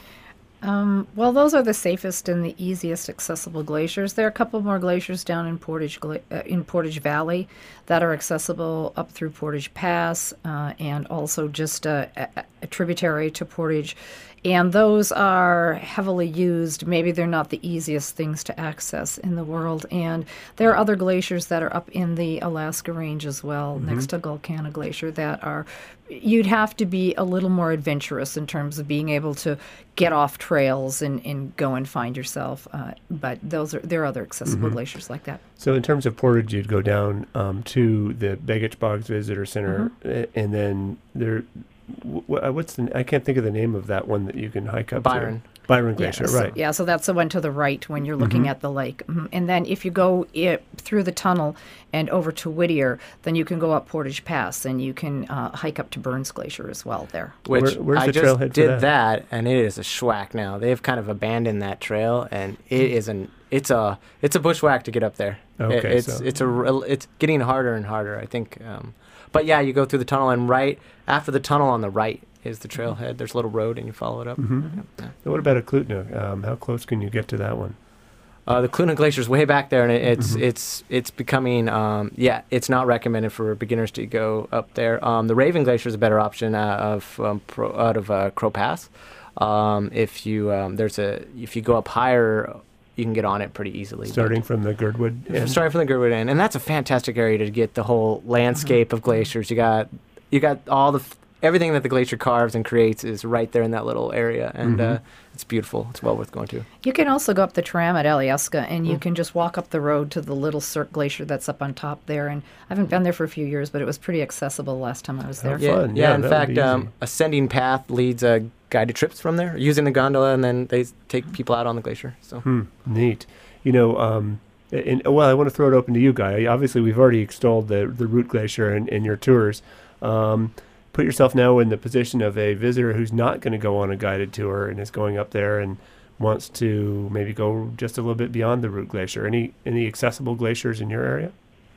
[SPEAKER 2] Um, well, those are the safest and the easiest accessible glaciers. There are a couple more glaciers down in Portage Gla- uh, in Portage Valley that are accessible up through Portage Pass, uh, and also just a, a, a tributary to Portage. And those are heavily used. Maybe they're not the easiest things to access in the world. And there are other glaciers that are up in the Alaska Range as well, next to Gulkana Glacier, that are, you'd have to be a little more adventurous in terms of being able to get off trails and, and go and find yourself. Uh, but those are there are other accessible glaciers like that.
[SPEAKER 1] So in terms of Portage, you'd go down um, to the Begich Bogs Visitor Center, uh, and then there, w- w- what's the, I can't think of the name of that one that you can hike up
[SPEAKER 3] Byron.
[SPEAKER 1] to. Byron Glacier,
[SPEAKER 2] Yeah, so-
[SPEAKER 1] right.
[SPEAKER 2] Yeah, so that's the one to the right when you're looking
[SPEAKER 1] Mhm.
[SPEAKER 2] at the lake. Mhm. And then if you go it, through the tunnel and over to Whittier, then you can go up Portage Pass, and you can uh, hike up to Burns Glacier as well there.
[SPEAKER 3] Which
[SPEAKER 1] Where- where's
[SPEAKER 3] I
[SPEAKER 1] the
[SPEAKER 3] just
[SPEAKER 1] trailhead for
[SPEAKER 3] did
[SPEAKER 1] that?
[SPEAKER 3] that, and it is a schwack now. They've kind of abandoned that trail, and it is an it's a it's a bushwhack to get up there. It-
[SPEAKER 1] Okay,
[SPEAKER 3] it's
[SPEAKER 1] so-
[SPEAKER 3] it's a rel- it's getting harder and harder. I think, um, but yeah, you go through the tunnel, and right after the tunnel on the right is the trailhead. There's a little road, and you follow it up.
[SPEAKER 1] Mhm.
[SPEAKER 3] Yeah, yeah.
[SPEAKER 1] Now, what about Eklutna? Um, how close can you get to that one?
[SPEAKER 3] Uh, the Cluna Glacier's way back there, and it, it's
[SPEAKER 1] Mhm.
[SPEAKER 3] it's it's becoming um, yeah, it's not recommended for beginners to go up there. Um, the Raven Glacier is a better option uh, of um, pro, out of uh, Crow Pass. Um, if you um, there's a if you go up higher, you can get on it pretty easily.
[SPEAKER 1] Starting from the Girdwood
[SPEAKER 3] But-
[SPEAKER 1] end?
[SPEAKER 3] starting from the Girdwood end, and that's a fantastic area to get the whole landscape of glaciers. You got you got all the f- everything that the glacier carves and creates is right there in that little area, and
[SPEAKER 1] Mhm.
[SPEAKER 3] uh, it's beautiful. It's well worth going to.
[SPEAKER 2] You can also go up the tram at Alyeska, and you
[SPEAKER 3] Mm.
[SPEAKER 2] can just walk up the road to the little Cirque Glacier that's up on top there. And I haven't been there for a few years, but it was pretty accessible last time I was there.
[SPEAKER 1] Oh,
[SPEAKER 3] Yeah,
[SPEAKER 1] fun.
[SPEAKER 3] yeah.
[SPEAKER 1] Yeah,
[SPEAKER 3] in
[SPEAKER 1] that would
[SPEAKER 3] fact,
[SPEAKER 1] be
[SPEAKER 3] um,
[SPEAKER 1] easy.
[SPEAKER 3] Ascending Path leads uh, guided trips from there using the gondola, and then they s- take people out on the glacier. So
[SPEAKER 1] Hmm, neat. You know, um, and, well, I want to throw it open to you, Guy. Obviously, we've already extolled the, the Root Glacier in, in your tours. Um, put yourself now in the position of a visitor who's not going to go on a guided tour and is going up there and wants to maybe go just a little bit beyond the Root Glacier. Any any accessible glaciers in your area?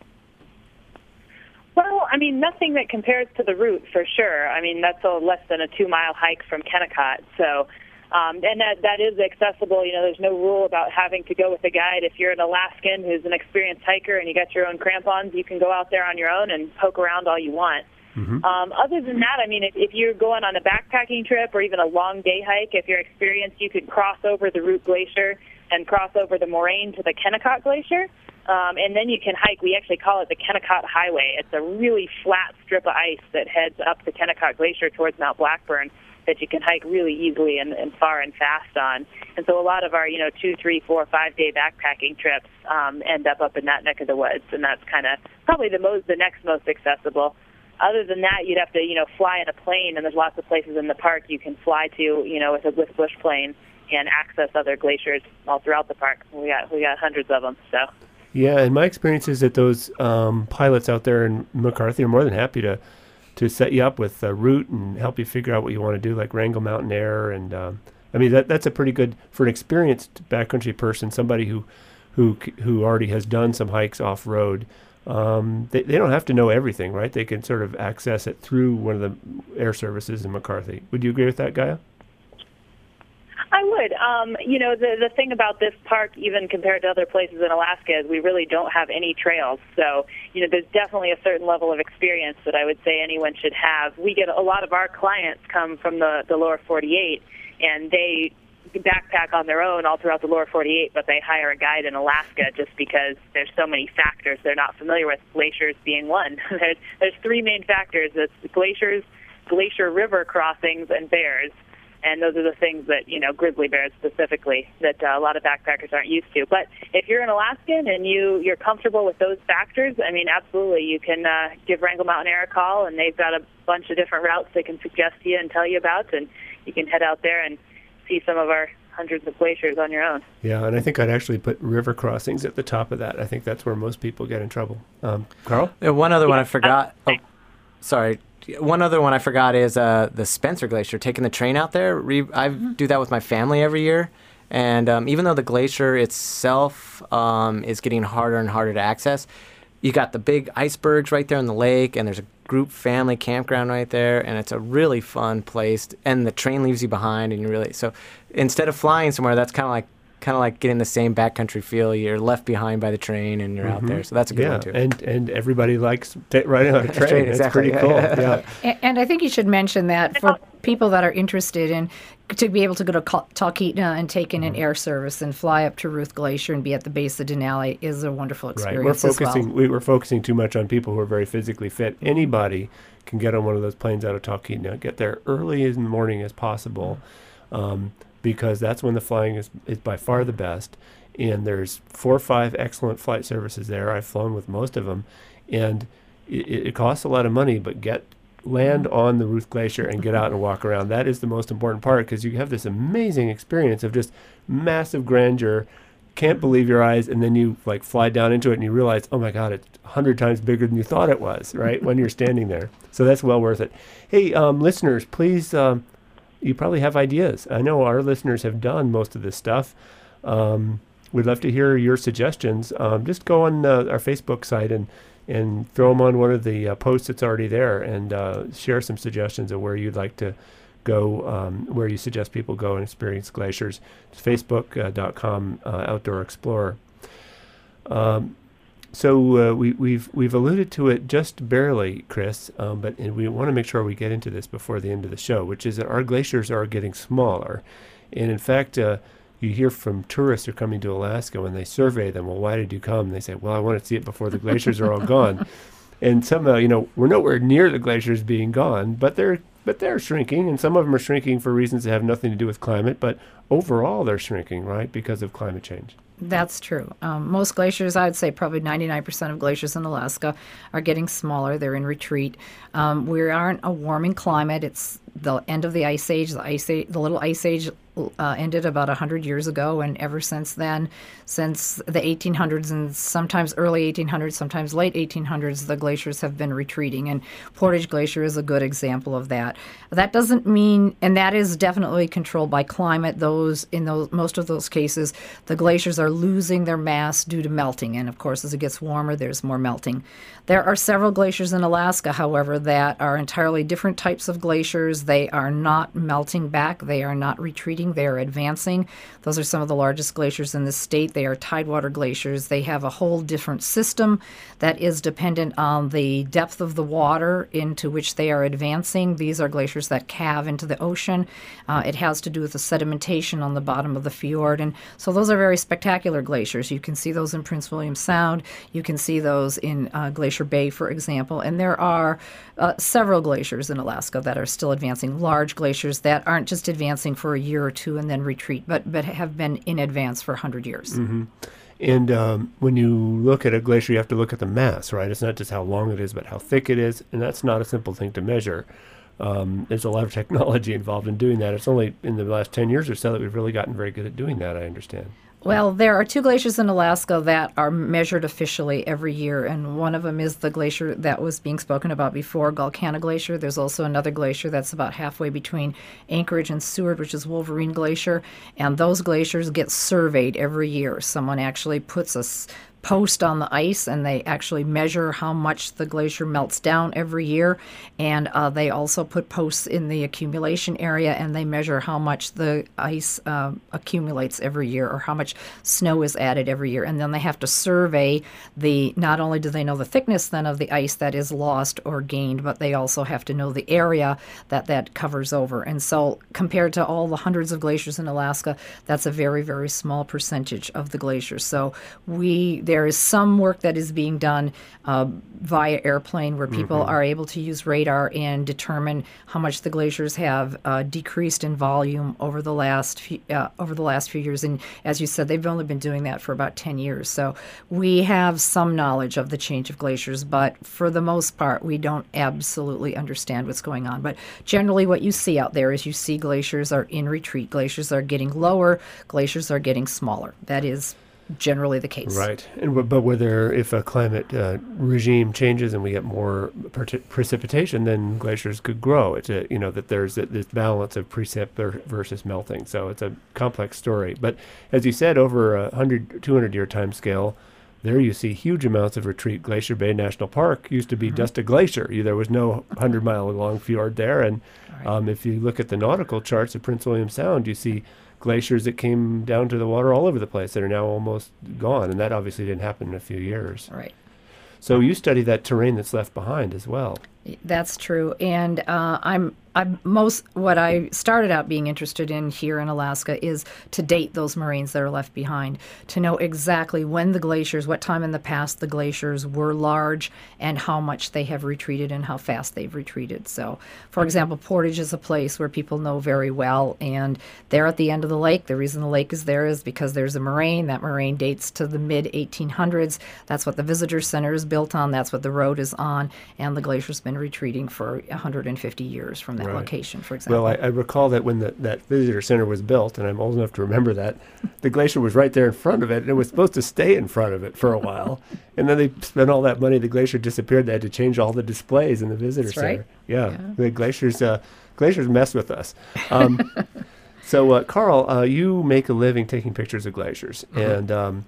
[SPEAKER 4] Well, I mean, nothing that compares to the route for sure. I mean, that's a less than a two-mile hike from Kennecott. So, um, and that that is accessible. You know, there's no rule about having to go with a guide. If you're an Alaskan who's an experienced hiker and you got your own crampons, you can go out there on your own and poke around all you want. Mm-hmm. Um, other than that, I mean, if, if you're going on a backpacking trip or even a long day hike, if you're experienced, you could cross over the Root Glacier and cross over the moraine to the Kennecott Glacier. Um, and then you can hike. We actually call it the Kennecott Highway. It's a really flat strip of ice that heads up the Kennecott Glacier towards Mount Blackburn that you can hike really easily and, and far and fast on. And so a lot of our, you know, two, three, four, five-day backpacking trips um, end up up in that neck of the woods, and that's kind of probably the most, the next most accessible. Other than that, you'd have to, you know, fly in a plane, and there's lots of places in the park you can fly to, you know, with a with bush plane and access other glaciers all throughout the park. We got we got hundreds of them, so.
[SPEAKER 1] Yeah, and my experience is that those um, pilots out there in McCarthy are more than happy to to set you up with a route and help you figure out what you want to do, like Wrangell Mountain Air. And um, I mean, that that's a pretty good, for an experienced backcountry person, somebody who who who already has done some hikes off-road. Um, they, they don't have to know everything, right? They can sort of access it through one of the air services in McCarthy. Would you agree with that, Gaia?
[SPEAKER 4] I would. Um, you know, the the thing about this park, even compared to other places in Alaska, is we really don't have any trails. So, you know, there's definitely a certain level of experience that I would say anyone should have. We get a lot of our clients come from the, the lower forty-eight, and they backpack on their own all throughout the lower forty-eight, but they hire a guide in Alaska just because there's so many factors they're not familiar with, glaciers being one. there's, there's three main factors. It's glaciers, glacier river crossings, and bears. And those are the things that, you know, grizzly bears specifically, that uh, a lot of backpackers aren't used to. But if you're an Alaskan and you, you're comfortable with those factors, I mean, absolutely, you can uh, give Wrangell Mountain Air a call, and they've got a bunch of different routes they can suggest to you and tell you about, and you can head out there and see some of our hundreds of glaciers on your own.
[SPEAKER 1] Yeah, and I think I'd actually put river crossings at the top of that. I think that's where most people get in trouble. Um, Carl?
[SPEAKER 3] Yeah, one other one I forgot. Oh, sorry. One other one I forgot is uh, the Spencer Glacier, taking the train out there. Re- I mm-hmm. do that with my family every year. And um, even though the glacier itself um, is getting harder and harder to access, you got the big icebergs right there in the lake, and there's a group family campground right there, and it's a really fun place. And the train leaves you behind, and you really... So instead of flying somewhere, that's kind of like kind of like getting the same backcountry feel. You're left behind by the train, and you're mm-hmm. out there. So that's a good
[SPEAKER 1] yeah,
[SPEAKER 3] one, too.
[SPEAKER 1] and and everybody likes t- riding on a train.
[SPEAKER 3] train
[SPEAKER 1] That's
[SPEAKER 3] exactly.
[SPEAKER 1] pretty cool. Yeah.
[SPEAKER 2] And, and I think you should mention that for people that are interested in to be able to go to Talkeetna and take in an air service and fly up to Ruth Glacier and be at the base of Denali is a wonderful experience.
[SPEAKER 1] Right. We're focusing.
[SPEAKER 2] As well.
[SPEAKER 1] We, we're focusing too much on people who are very physically fit. Anybody can get on one of those planes out of Talkeetna, get there early in the morning as possible. Um, because that's when the flying is, is by far the best. And there's four or five excellent flight services there. I've flown with most of them. And it, it costs a lot of money, but get land on the Ruth Glacier and get out and walk around. That is the most important part, because you have this amazing experience of just massive grandeur. Can't believe your eyes, and then you like fly down into it and you realize, oh my God, it's a hundred times bigger than you thought it was, right? When you're standing there. So that's well worth it. Hey, um, listeners, please... Um, you probably have ideas. I know our listeners have done most of this stuff. Um, we'd love to hear your suggestions. Um, just go on uh, our Facebook site and, and throw them on one of the uh, posts that's already there, and uh, share some suggestions of where you'd like to go, um, where you suggest people go and experience glaciers. It's facebook dot com uh, Outdoor Explorer. Um, So uh, we, we've we've alluded to it just barely, Chris, um, but and we want to make sure we get into this before the end of the show, which is that our glaciers are getting smaller. And in fact, uh, you hear from tourists who are coming to Alaska when they survey them, well, why did you come? And they say, well, I want to see it before the glaciers are all gone. And somehow, you know, we're nowhere near the glaciers being gone, but they're but they're shrinking, and some of them are shrinking for reasons that have nothing to do with climate, but overall they're shrinking, right, because of climate change.
[SPEAKER 2] That's true. Um, most glaciers, I'd say probably ninety-nine percent of glaciers in Alaska are getting smaller. They're in retreat. Um, we aren't a warming climate. It's the end of the ice age. The ice age, the little ice age uh, ended about one hundred years ago, and ever since then, since the eighteen hundreds and sometimes early eighteen hundreds, sometimes late eighteen hundreds, the glaciers have been retreating, and Portage Glacier is a good example of that. That doesn't mean, and that is definitely controlled by climate. Those in those most of those cases, the glaciers are losing their mass due to melting, and of course, as it gets warmer, there's more melting. There are several glaciers in Alaska, however, that are entirely different types of glaciers. They are not melting back. They are not retreating retreating, they are advancing. Those are some of the largest glaciers in the state. They are tidewater glaciers. They have a whole different system that is dependent on the depth of the water into which they are advancing. These are glaciers that calve into the ocean. Uh, it has to do with the sedimentation on the bottom of the fjord. And so those are very spectacular glaciers. You can see those in Prince William Sound. You can see those in uh, Glacier Bay, for example. And there are uh, several glaciers in Alaska that are still advancing, large glaciers that aren't just advancing for a year or two and then retreat, but, but have been in advance for one hundred years.
[SPEAKER 1] Mm-hmm. And um, when you look at a glacier, you have to look at the mass, right? It's not just how long it is, but how thick it is. And that's not a simple thing to measure. Um, there's a lot of technology involved in doing that. It's only in the last ten years or so that we've really gotten very good at doing that, I understand.
[SPEAKER 2] Well, there are two glaciers in Alaska that are measured officially every year, and one of them is the glacier that was being spoken about before, Gulkana Glacier. There's also another glacier that's about halfway between Anchorage and Seward, which is Wolverine Glacier, and those glaciers get surveyed every year. Someone actually puts a s- post on the ice, and they actually measure how much the glacier melts down every year, and uh, they also put posts in the accumulation area, and they measure how much the ice uh, accumulates every year, or how much snow is added every year. And then they have to survey the, not only do they know the thickness then of the ice that is lost or gained, but they also have to know the area that that covers over. And so compared to all the hundreds of glaciers in Alaska, that's a very, very small percentage of the glaciers. So we, there is some work that is being done uh, via airplane where people mm-hmm. are able to use radar and determine how much the glaciers have uh, decreased in volume over the last few, uh, over the last few years. And as you said, they've only been doing that for about ten years. So we have some knowledge of the change of glaciers, but for the most part, we don't absolutely understand what's going on. But generally what you see out there is you see glaciers are in retreat. Glaciers are getting lower. Glaciers are getting smaller. That is generally the case.
[SPEAKER 1] Right. And w- but whether if a climate uh, regime changes and we get more per- precipitation, then glaciers could grow. It's a, you know, that there's a, this balance of precip versus melting. So it's a complex story. But as you said, over a one hundred, two hundred year time scale, there you see huge amounts of retreat. Glacier Bay National Park used to be mm-hmm. just a glacier. There was no one hundred mile long fjord there. And right. um, if you look at the nautical charts of Prince William Sound, you see glaciers that came down to the water all over the place that are now almost gone, and that obviously didn't happen in a few years.
[SPEAKER 2] Right.
[SPEAKER 1] So you study that terrain that's left behind as well.
[SPEAKER 2] That's true, and uh, I'm I'm most what I started out being interested in here in Alaska is to date those moraines that are left behind, to know exactly when the glaciers, what time in the past the glaciers were large, and how much they have retreated and how fast they've retreated. So, for example, Portage is a place where people know very well, and they're at the end of the lake. The reason the lake is there is because there's a moraine. That moraine dates to the mid eighteen hundreds. That's what the visitor center is built on. That's what the road is on, and the glacier's been retreating for one hundred fifty years from that right. location, for example.
[SPEAKER 1] Well, I, I recall that when the, that visitor center was built, and I'm old enough to remember that, the glacier was right there in front of it, and it was supposed to stay in front of it for a while. And then they spent all that money, the glacier disappeared. They had to change all the displays in the visitor
[SPEAKER 2] That's
[SPEAKER 1] center.
[SPEAKER 2] Right.
[SPEAKER 1] Yeah,
[SPEAKER 2] yeah,
[SPEAKER 1] the glaciers, uh, glaciers mess with us. Um, so, uh, Carl, uh, you make a living taking pictures of glaciers, mm-hmm. and um,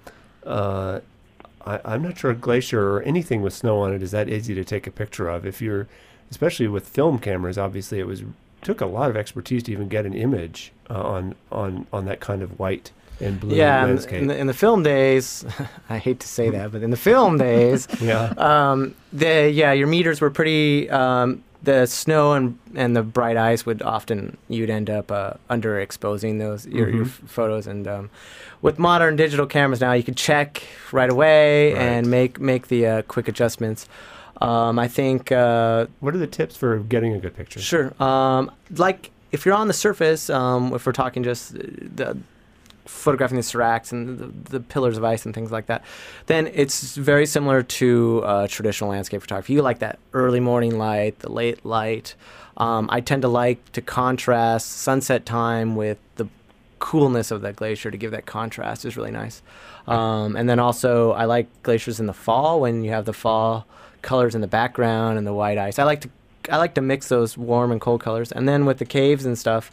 [SPEAKER 1] uh, I, I'm not sure a glacier or anything with snow on it is that easy to take a picture of. If you're, especially with film cameras, obviously it was took a lot of expertise to even get an image uh, on on on that kind of white and blue
[SPEAKER 3] yeah,
[SPEAKER 1] landscape.
[SPEAKER 3] Yeah, in, in the film days, I hate to say that, but in the film days,
[SPEAKER 1] yeah,
[SPEAKER 3] um, the yeah, your meters were pretty. Um, the snow and and the bright ice would often you'd end up uh, underexposing those your, mm-hmm. your f- photos and. Um, With modern digital cameras now, you can check right away right. and make make the uh, quick adjustments. Um, I think. Uh,
[SPEAKER 1] what are the tips for getting a good picture?
[SPEAKER 3] Sure. Um, like if you're on the surface, um, if we're talking just the photographing the seracs and the, the pillars of ice and things like that, then it's very similar to uh, traditional landscape photography. You like that early morning light, the late light. Um, I tend to like to contrast sunset time with the coolness of that glacier to give that contrast is really nice. Um, and then also I like glaciers in the fall when you have the fall colors in the background and the white ice. I like to I like to mix those warm and cold colors. And then with the caves and stuff,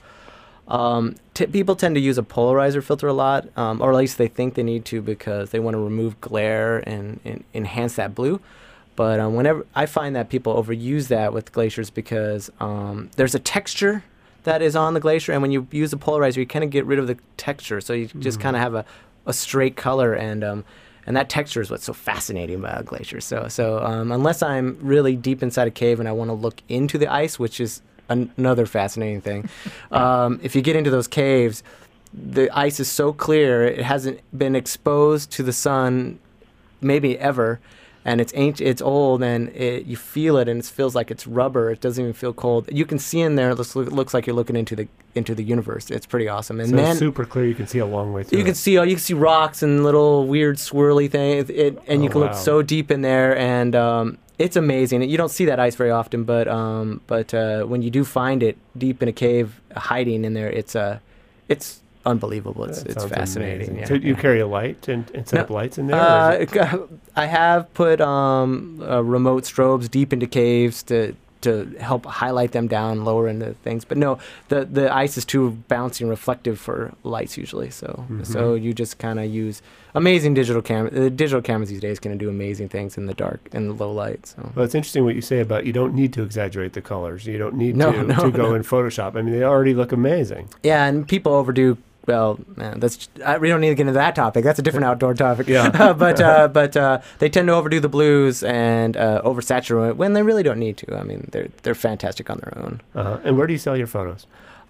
[SPEAKER 3] um, t- people tend to use a polarizer filter a lot, um, or at least they think they need to because they want to remove glare and, and enhance that blue. But um, whenever I find that people overuse that with glaciers because um, there's a texture that is on the glacier, and when you use a polarizer, you kind of get rid of the texture, so you just
[SPEAKER 1] Mm.
[SPEAKER 3] kind of have a, a straight color, and um, and that texture is what's so fascinating about glaciers. So so um, unless I'm really deep inside a cave and I want to look into the ice, which is an- another fascinating thing, um, if you get into those caves, the ice is so clear, it hasn't been exposed to the sun maybe ever, and it's ancient, it's old, and it, you feel it, and it feels like it's rubber. It doesn't even feel cold. You can see in there. It looks, it looks like you're looking into the into the universe. It's pretty awesome. And
[SPEAKER 1] So
[SPEAKER 3] then
[SPEAKER 1] it's super clear. You can see a long way through
[SPEAKER 3] you can
[SPEAKER 1] it.
[SPEAKER 3] see, oh, you can see rocks and little weird swirly things, it, and
[SPEAKER 1] Oh,
[SPEAKER 3] you can
[SPEAKER 1] wow.
[SPEAKER 3] look so deep in there, and um, it's amazing. You don't see that ice very often, but um, but uh, when you do find it deep in a cave, hiding in there, it's uh, it's unbelievable. It's
[SPEAKER 1] That
[SPEAKER 3] it's
[SPEAKER 1] sounds
[SPEAKER 3] fascinating.
[SPEAKER 1] amazing.
[SPEAKER 3] Yeah,
[SPEAKER 1] So you
[SPEAKER 3] yeah.
[SPEAKER 1] carry a light and, and set
[SPEAKER 3] No,
[SPEAKER 1] up lights in there? or is it-
[SPEAKER 3] Uh, I have put um, uh, remote strobes deep into caves to to help highlight them down lower into things. But no, the the ice is too bouncy and reflective for lights usually. So
[SPEAKER 1] Mhm.
[SPEAKER 3] so you just kind of use amazing digital camera. The digital cameras these days can do amazing things in the dark and the low light. So.
[SPEAKER 1] Well, it's interesting what you say about you don't need to exaggerate the colors. You don't need
[SPEAKER 3] No,
[SPEAKER 1] to,
[SPEAKER 3] no,
[SPEAKER 1] to go
[SPEAKER 3] no.
[SPEAKER 1] in Photoshop. I mean, they already look amazing.
[SPEAKER 3] Yeah, and people overdo. Well, man, that's I, we don't need to get into that topic. That's a different outdoor topic.
[SPEAKER 1] Yeah.
[SPEAKER 3] but uh, but uh, they tend to overdo the blues and uh, oversaturate it when they really don't need to. I mean, they're they're fantastic on their own.
[SPEAKER 1] Uh-huh. And where do you sell your photos?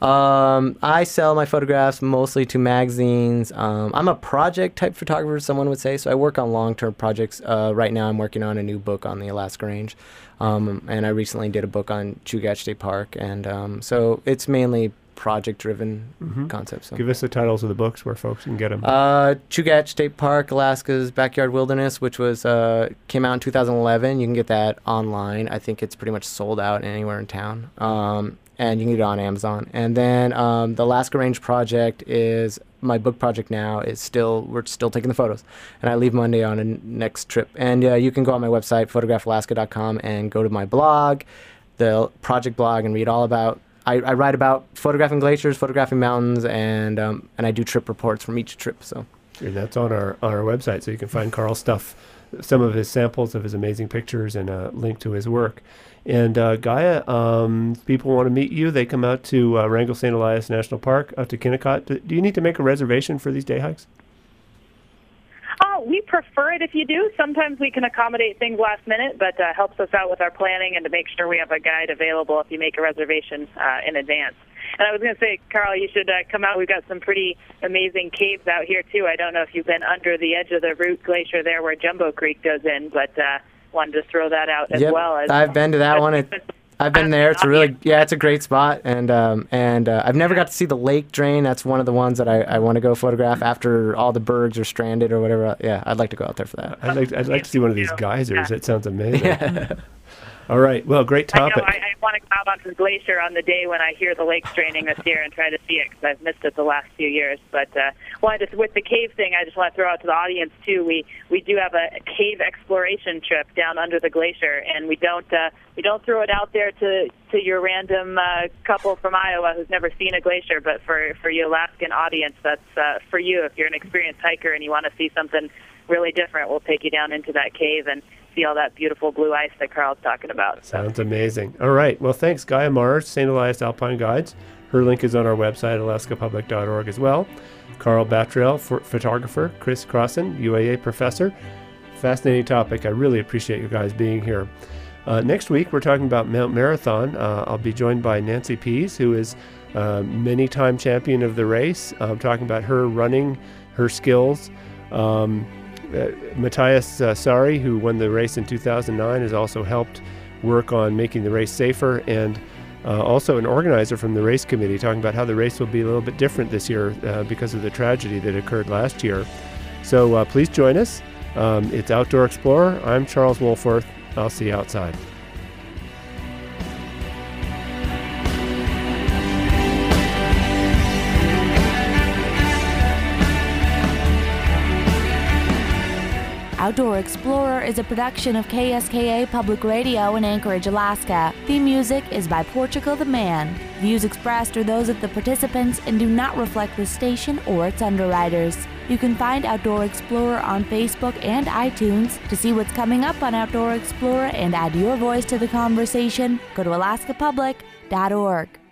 [SPEAKER 3] Um, I sell my photographs mostly to magazines. Um, I'm a project type photographer, someone would say. So I work on long-term projects. Uh, right now, I'm working on a new book on the Alaska Range, um, and I recently did a book on Chugach State Park, and um, so it's mainly project-driven
[SPEAKER 1] Mhm.
[SPEAKER 3] concepts. So.
[SPEAKER 1] Give us the titles of the books where folks can get them.
[SPEAKER 3] Uh, Chugach State Park, Alaska's Backyard Wilderness, which was uh, came out in two thousand eleven. You can get that online. I think it's pretty much sold out anywhere in town. Um, and you can get it on Amazon. And then um, the Alaska Range Project is my book project now. Is still we're still taking the photos, and I leave Monday on a n- next trip. And uh, you can go on my website photograph alaska dot com and go to my blog, the project blog, and read all about. I, I write about photographing glaciers, photographing mountains, and um, and I do trip reports from each trip. So
[SPEAKER 1] And that's on our on our website, so you can find Carl's stuff, some of his samples of his amazing pictures, and a link to his work. And uh, Gaia, um, if people want to meet you, they come out to uh, Wrangell Saint Elias National Park, out to Kennecott. Do, do you need to make a reservation for these day hikes?
[SPEAKER 4] Oh, we prefer it if you do. Sometimes we can accommodate things last minute, but uh, helps us out with our planning and to make sure we have a guide available if you make a reservation uh, in advance. And I was going to say, Carl, you should uh, come out. We've got some pretty amazing caves out here, too. I don't know if you've been under the edge of the Root Glacier there where Jumbo Creek goes in, but uh, wanted to throw that out as
[SPEAKER 3] yep,
[SPEAKER 4] well. As,
[SPEAKER 3] I've been to that one. It, I've been there. It's a really yeah, it's a great spot, and um, and uh, I've never got to see the lake drain. That's one of the ones that I, I want to go photograph after all the bergs are stranded or whatever. Yeah, I'd like to go out there for that.
[SPEAKER 1] I'd like, I'd like to see one of these geysers.
[SPEAKER 4] Yeah.
[SPEAKER 1] It sounds amazing. All right. Well, great
[SPEAKER 4] I know
[SPEAKER 1] topic.
[SPEAKER 4] I, I want to come out onto the glacier on the day when I hear the lake draining this year and try to see it because I've missed it the last few years. But uh, wanted to, with the cave thing, I just want to throw out to the audience too. We we do have a cave exploration trip down under the glacier, and we don't uh, we don't throw it out there to to your random uh, couple from Iowa who's never seen a glacier. But for for your Alaskan audience, that's uh, for you. If you're an experienced hiker and you want to see something really different, we'll take you down into that cave and see all that beautiful blue ice that Carl's talking about.
[SPEAKER 1] Sounds amazing. All right. Well, thanks, Gaia Mars, Saint Elias Alpine Guides. Her link is on our website, alaska public dot org as well. Carl Battrell, ph- photographer. Chris Crossan, U A A professor. Fascinating topic. I really appreciate you guys being here. Uh, next week, we're talking about Mount Marathon. Uh, I'll be joined by Nancy Pease, who is a many-time champion of the race. I'm talking about her running, her skills. Um, Uh, Matthias uh, Sari, who won the race in two thousand nine, has also helped work on making the race safer, and uh, also an organizer from the race committee, talking about how the race will be a little bit different this year uh, because of the tragedy that occurred last year. So uh, please join us. Um, it's Outdoor Explorer. I'm Charles Wolforth. I'll see you outside.
[SPEAKER 6] Outdoor Explorer is a production of K S K A Public Radio in Anchorage, Alaska. Theme music is by Portugal the Man. Views expressed are those of the participants and do not reflect the station or its underwriters. You can find Outdoor Explorer on Facebook and iTunes. To see what's coming up on Outdoor Explorer and add your voice to the conversation, go to alaska public dot org.